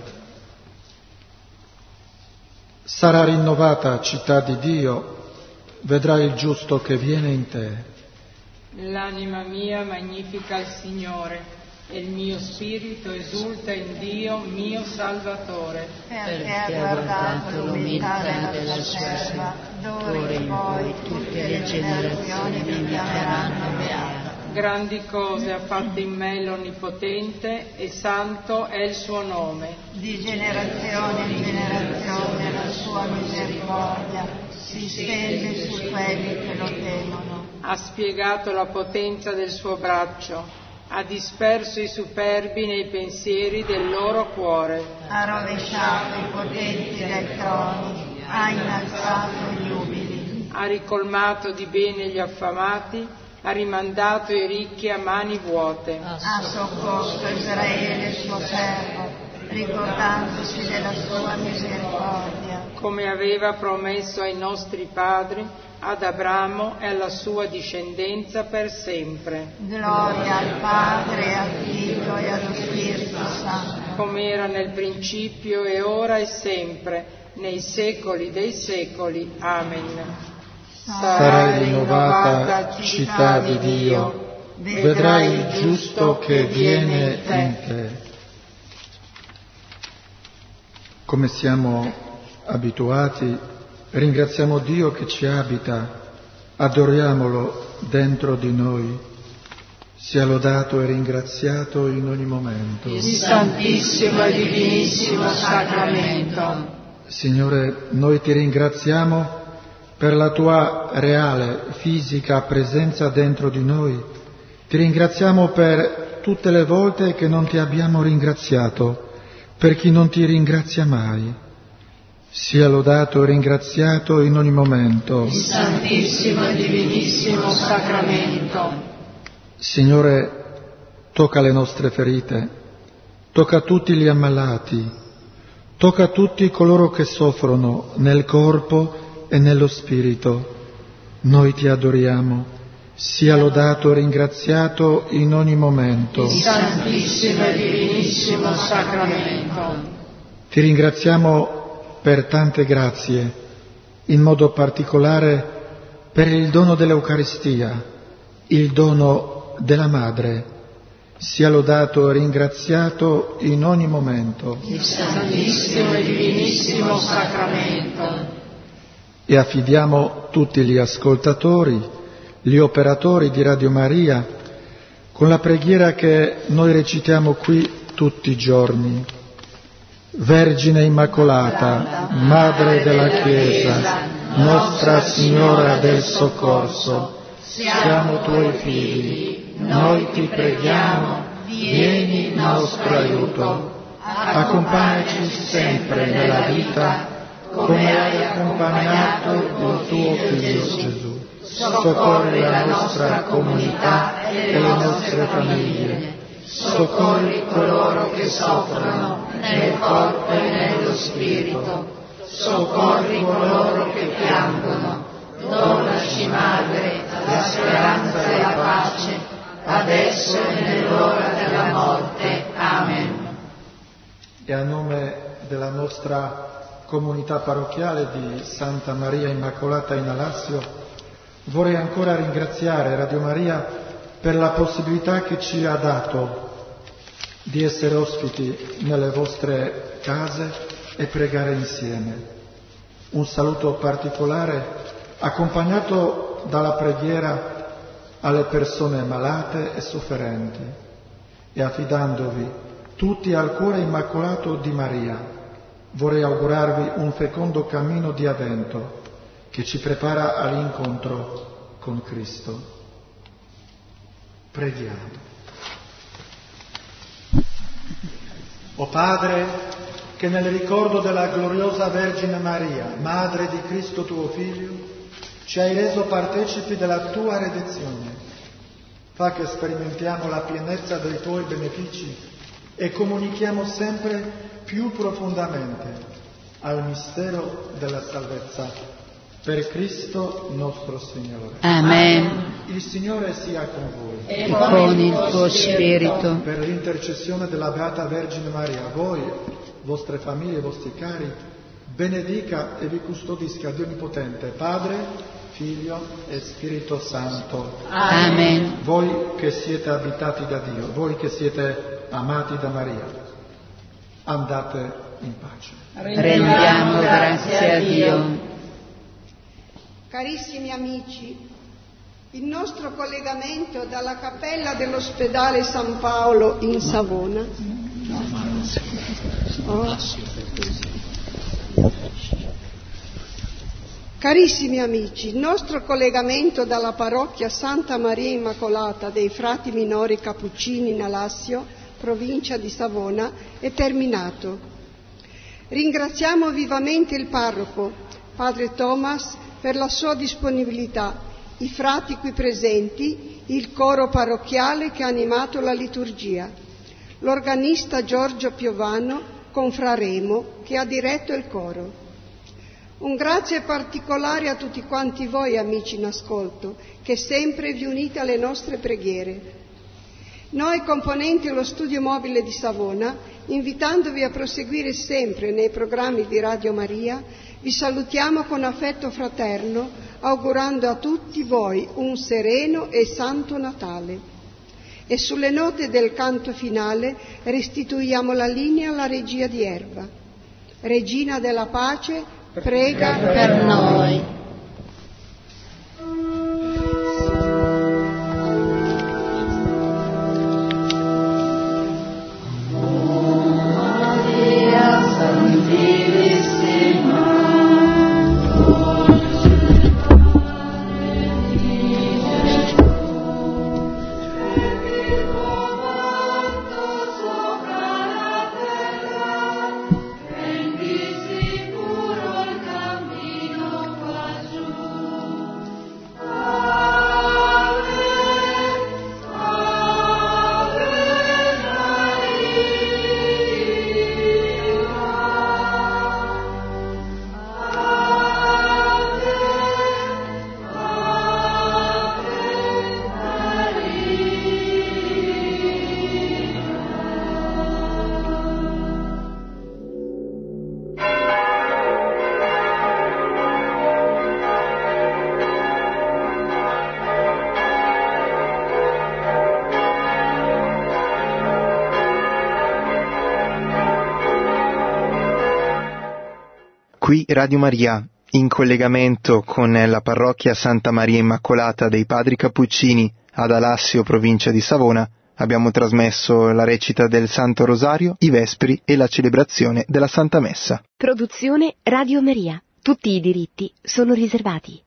Sarà rinnovata città di Dio, vedrai il giusto che viene in te. L'anima mia magnifica il Signore, e il mio spirito esulta in Dio mio Salvatore. Perché ha guardato l'umiltà della sua serva, d'ora in poi tutte le generazioni mi chiameranno beata. Grandi cose ha fatte in me l'Onnipotente, e santo è il suo nome. Di generazione in generazione la sua misericordia si stende su quelli che lo temono. Ha spiegato la potenza del suo braccio, ha disperso i superbi nei pensieri del loro cuore. Ha rovesciato i potenti dai troni, ha innalzato gli umili. Ha ricolmato di bene gli affamati, ha rimandato i ricchi a mani vuote. Ha soccorso Israele suo servo, ricordandosi della sua misericordia. Come aveva promesso ai nostri padri, ad Abramo e alla sua discendenza per sempre. Gloria al Padre, al Figlio e allo Spirito Santo. Come era nel principio e ora e sempre, nei secoli dei secoli. Amen. Sarà rinnovata città di Dio, vedrai il giusto che viene in te. Come siamo abituati, ringraziamo Dio che ci abita, adoriamolo dentro di noi. Sia lodato e ringraziato in ogni momento. Il Santissimo e Divinissimo Sacramento. Signore, noi ti ringraziamo per la tua reale, fisica presenza dentro di noi. Ti ringraziamo per tutte le volte che non ti abbiamo ringraziato, per chi non ti ringrazia mai. Sia lodato e ringraziato in ogni momento. Il Santissimo e Divinissimo Sacramento. Signore, tocca le nostre ferite, tocca tutti gli ammalati, tocca tutti coloro che soffrono nel corpo e nello spirito. Noi ti adoriamo. Sia lodato e ringraziato in ogni momento. Il Santissimo e Divinissimo Sacramento. Ti ringraziamo per tante grazie, in modo particolare per il dono dell'Eucaristia, il dono della Madre. Sia lodato e ringraziato in ogni momento. Il Santissimo e Divinissimo Sacramento. E affidiamo tutti gli ascoltatori, gli operatori di Radio Maria, con la preghiera che noi recitiamo qui tutti i giorni. Vergine Immacolata, Madre della Chiesa, Nostra Signora del Soccorso, siamo tuoi figli, noi ti preghiamo, vieni in nostro aiuto, accompagnaci sempre nella vita, come hai accompagnato il tuo Figlio Gesù. Soccorri la nostra comunità e le nostre famiglie. Soccorri coloro che soffrono nel corpo e nello spirito. Soccorri coloro che piangono. Donaci, Madre, la speranza e la pace, adesso e nell'ora della morte. Amen. E a nome della nostra comunità parrocchiale di Santa Maria Immacolata in Alassio, vorrei ancora ringraziare Radio Maria per la possibilità che ci ha dato di essere ospiti nelle vostre case e pregare insieme. Un saluto particolare accompagnato dalla preghiera alle persone malate e sofferenti, e affidandovi tutti al cuore immacolato di Maria, vorrei augurarvi un fecondo cammino di avvento che ci prepara all'incontro con Cristo. Preghiamo. O Padre, che nel ricordo della gloriosa Vergine Maria, Madre di Cristo tuo Figlio, ci hai reso partecipi della tua redenzione, fa che sperimentiamo la pienezza dei tuoi benefici e comunichiamo sempre più profondamente al mistero della salvezza. Per Cristo nostro Signore. Amen. Il Signore sia con voi. E con il tuo spirito. Per l'intercessione della Beata Vergine Maria, voi, vostre famiglie e vostri cari, benedica e vi custodisca Dio Onnipotente, Padre, Figlio e Spirito Santo. Amen. Voi che siete abitati da Dio, voi che siete amati da Maria, andate in pace. Rendiamo grazie a Dio. Carissimi amici, il nostro collegamento dalla cappella dell'ospedale San Paolo in Savona oh. Carissimi amici, il nostro collegamento dalla parrocchia Santa Maria Immacolata dei Frati Minori Cappuccini in Alassio, provincia di Savona, è terminato. Ringraziamo vivamente il parroco, Padre Thomas, per la sua disponibilità, i frati qui presenti, il coro parrocchiale che ha animato la liturgia, l'organista Giorgio Piovano con Fra Remo che ha diretto il coro. Un grazie particolare a tutti quanti voi, amici in ascolto, che sempre vi unite alle nostre preghiere. Noi, componenti dello Studio Mobile di Savona, invitandovi a proseguire sempre nei programmi di Radio Maria, vi salutiamo con affetto fraterno, augurando a tutti voi un sereno e santo Natale. E sulle note del canto finale restituiamo la linea alla regia di Erba. Regina della Pace, prega per noi. Qui Radio Maria, in collegamento con la parrocchia Santa Maria Immacolata dei Padri Cappuccini ad Alassio, provincia di Savona, abbiamo trasmesso la recita del Santo Rosario, i Vespri e la celebrazione della Santa Messa. Produzione Radio Maria. Tutti i diritti sono riservati.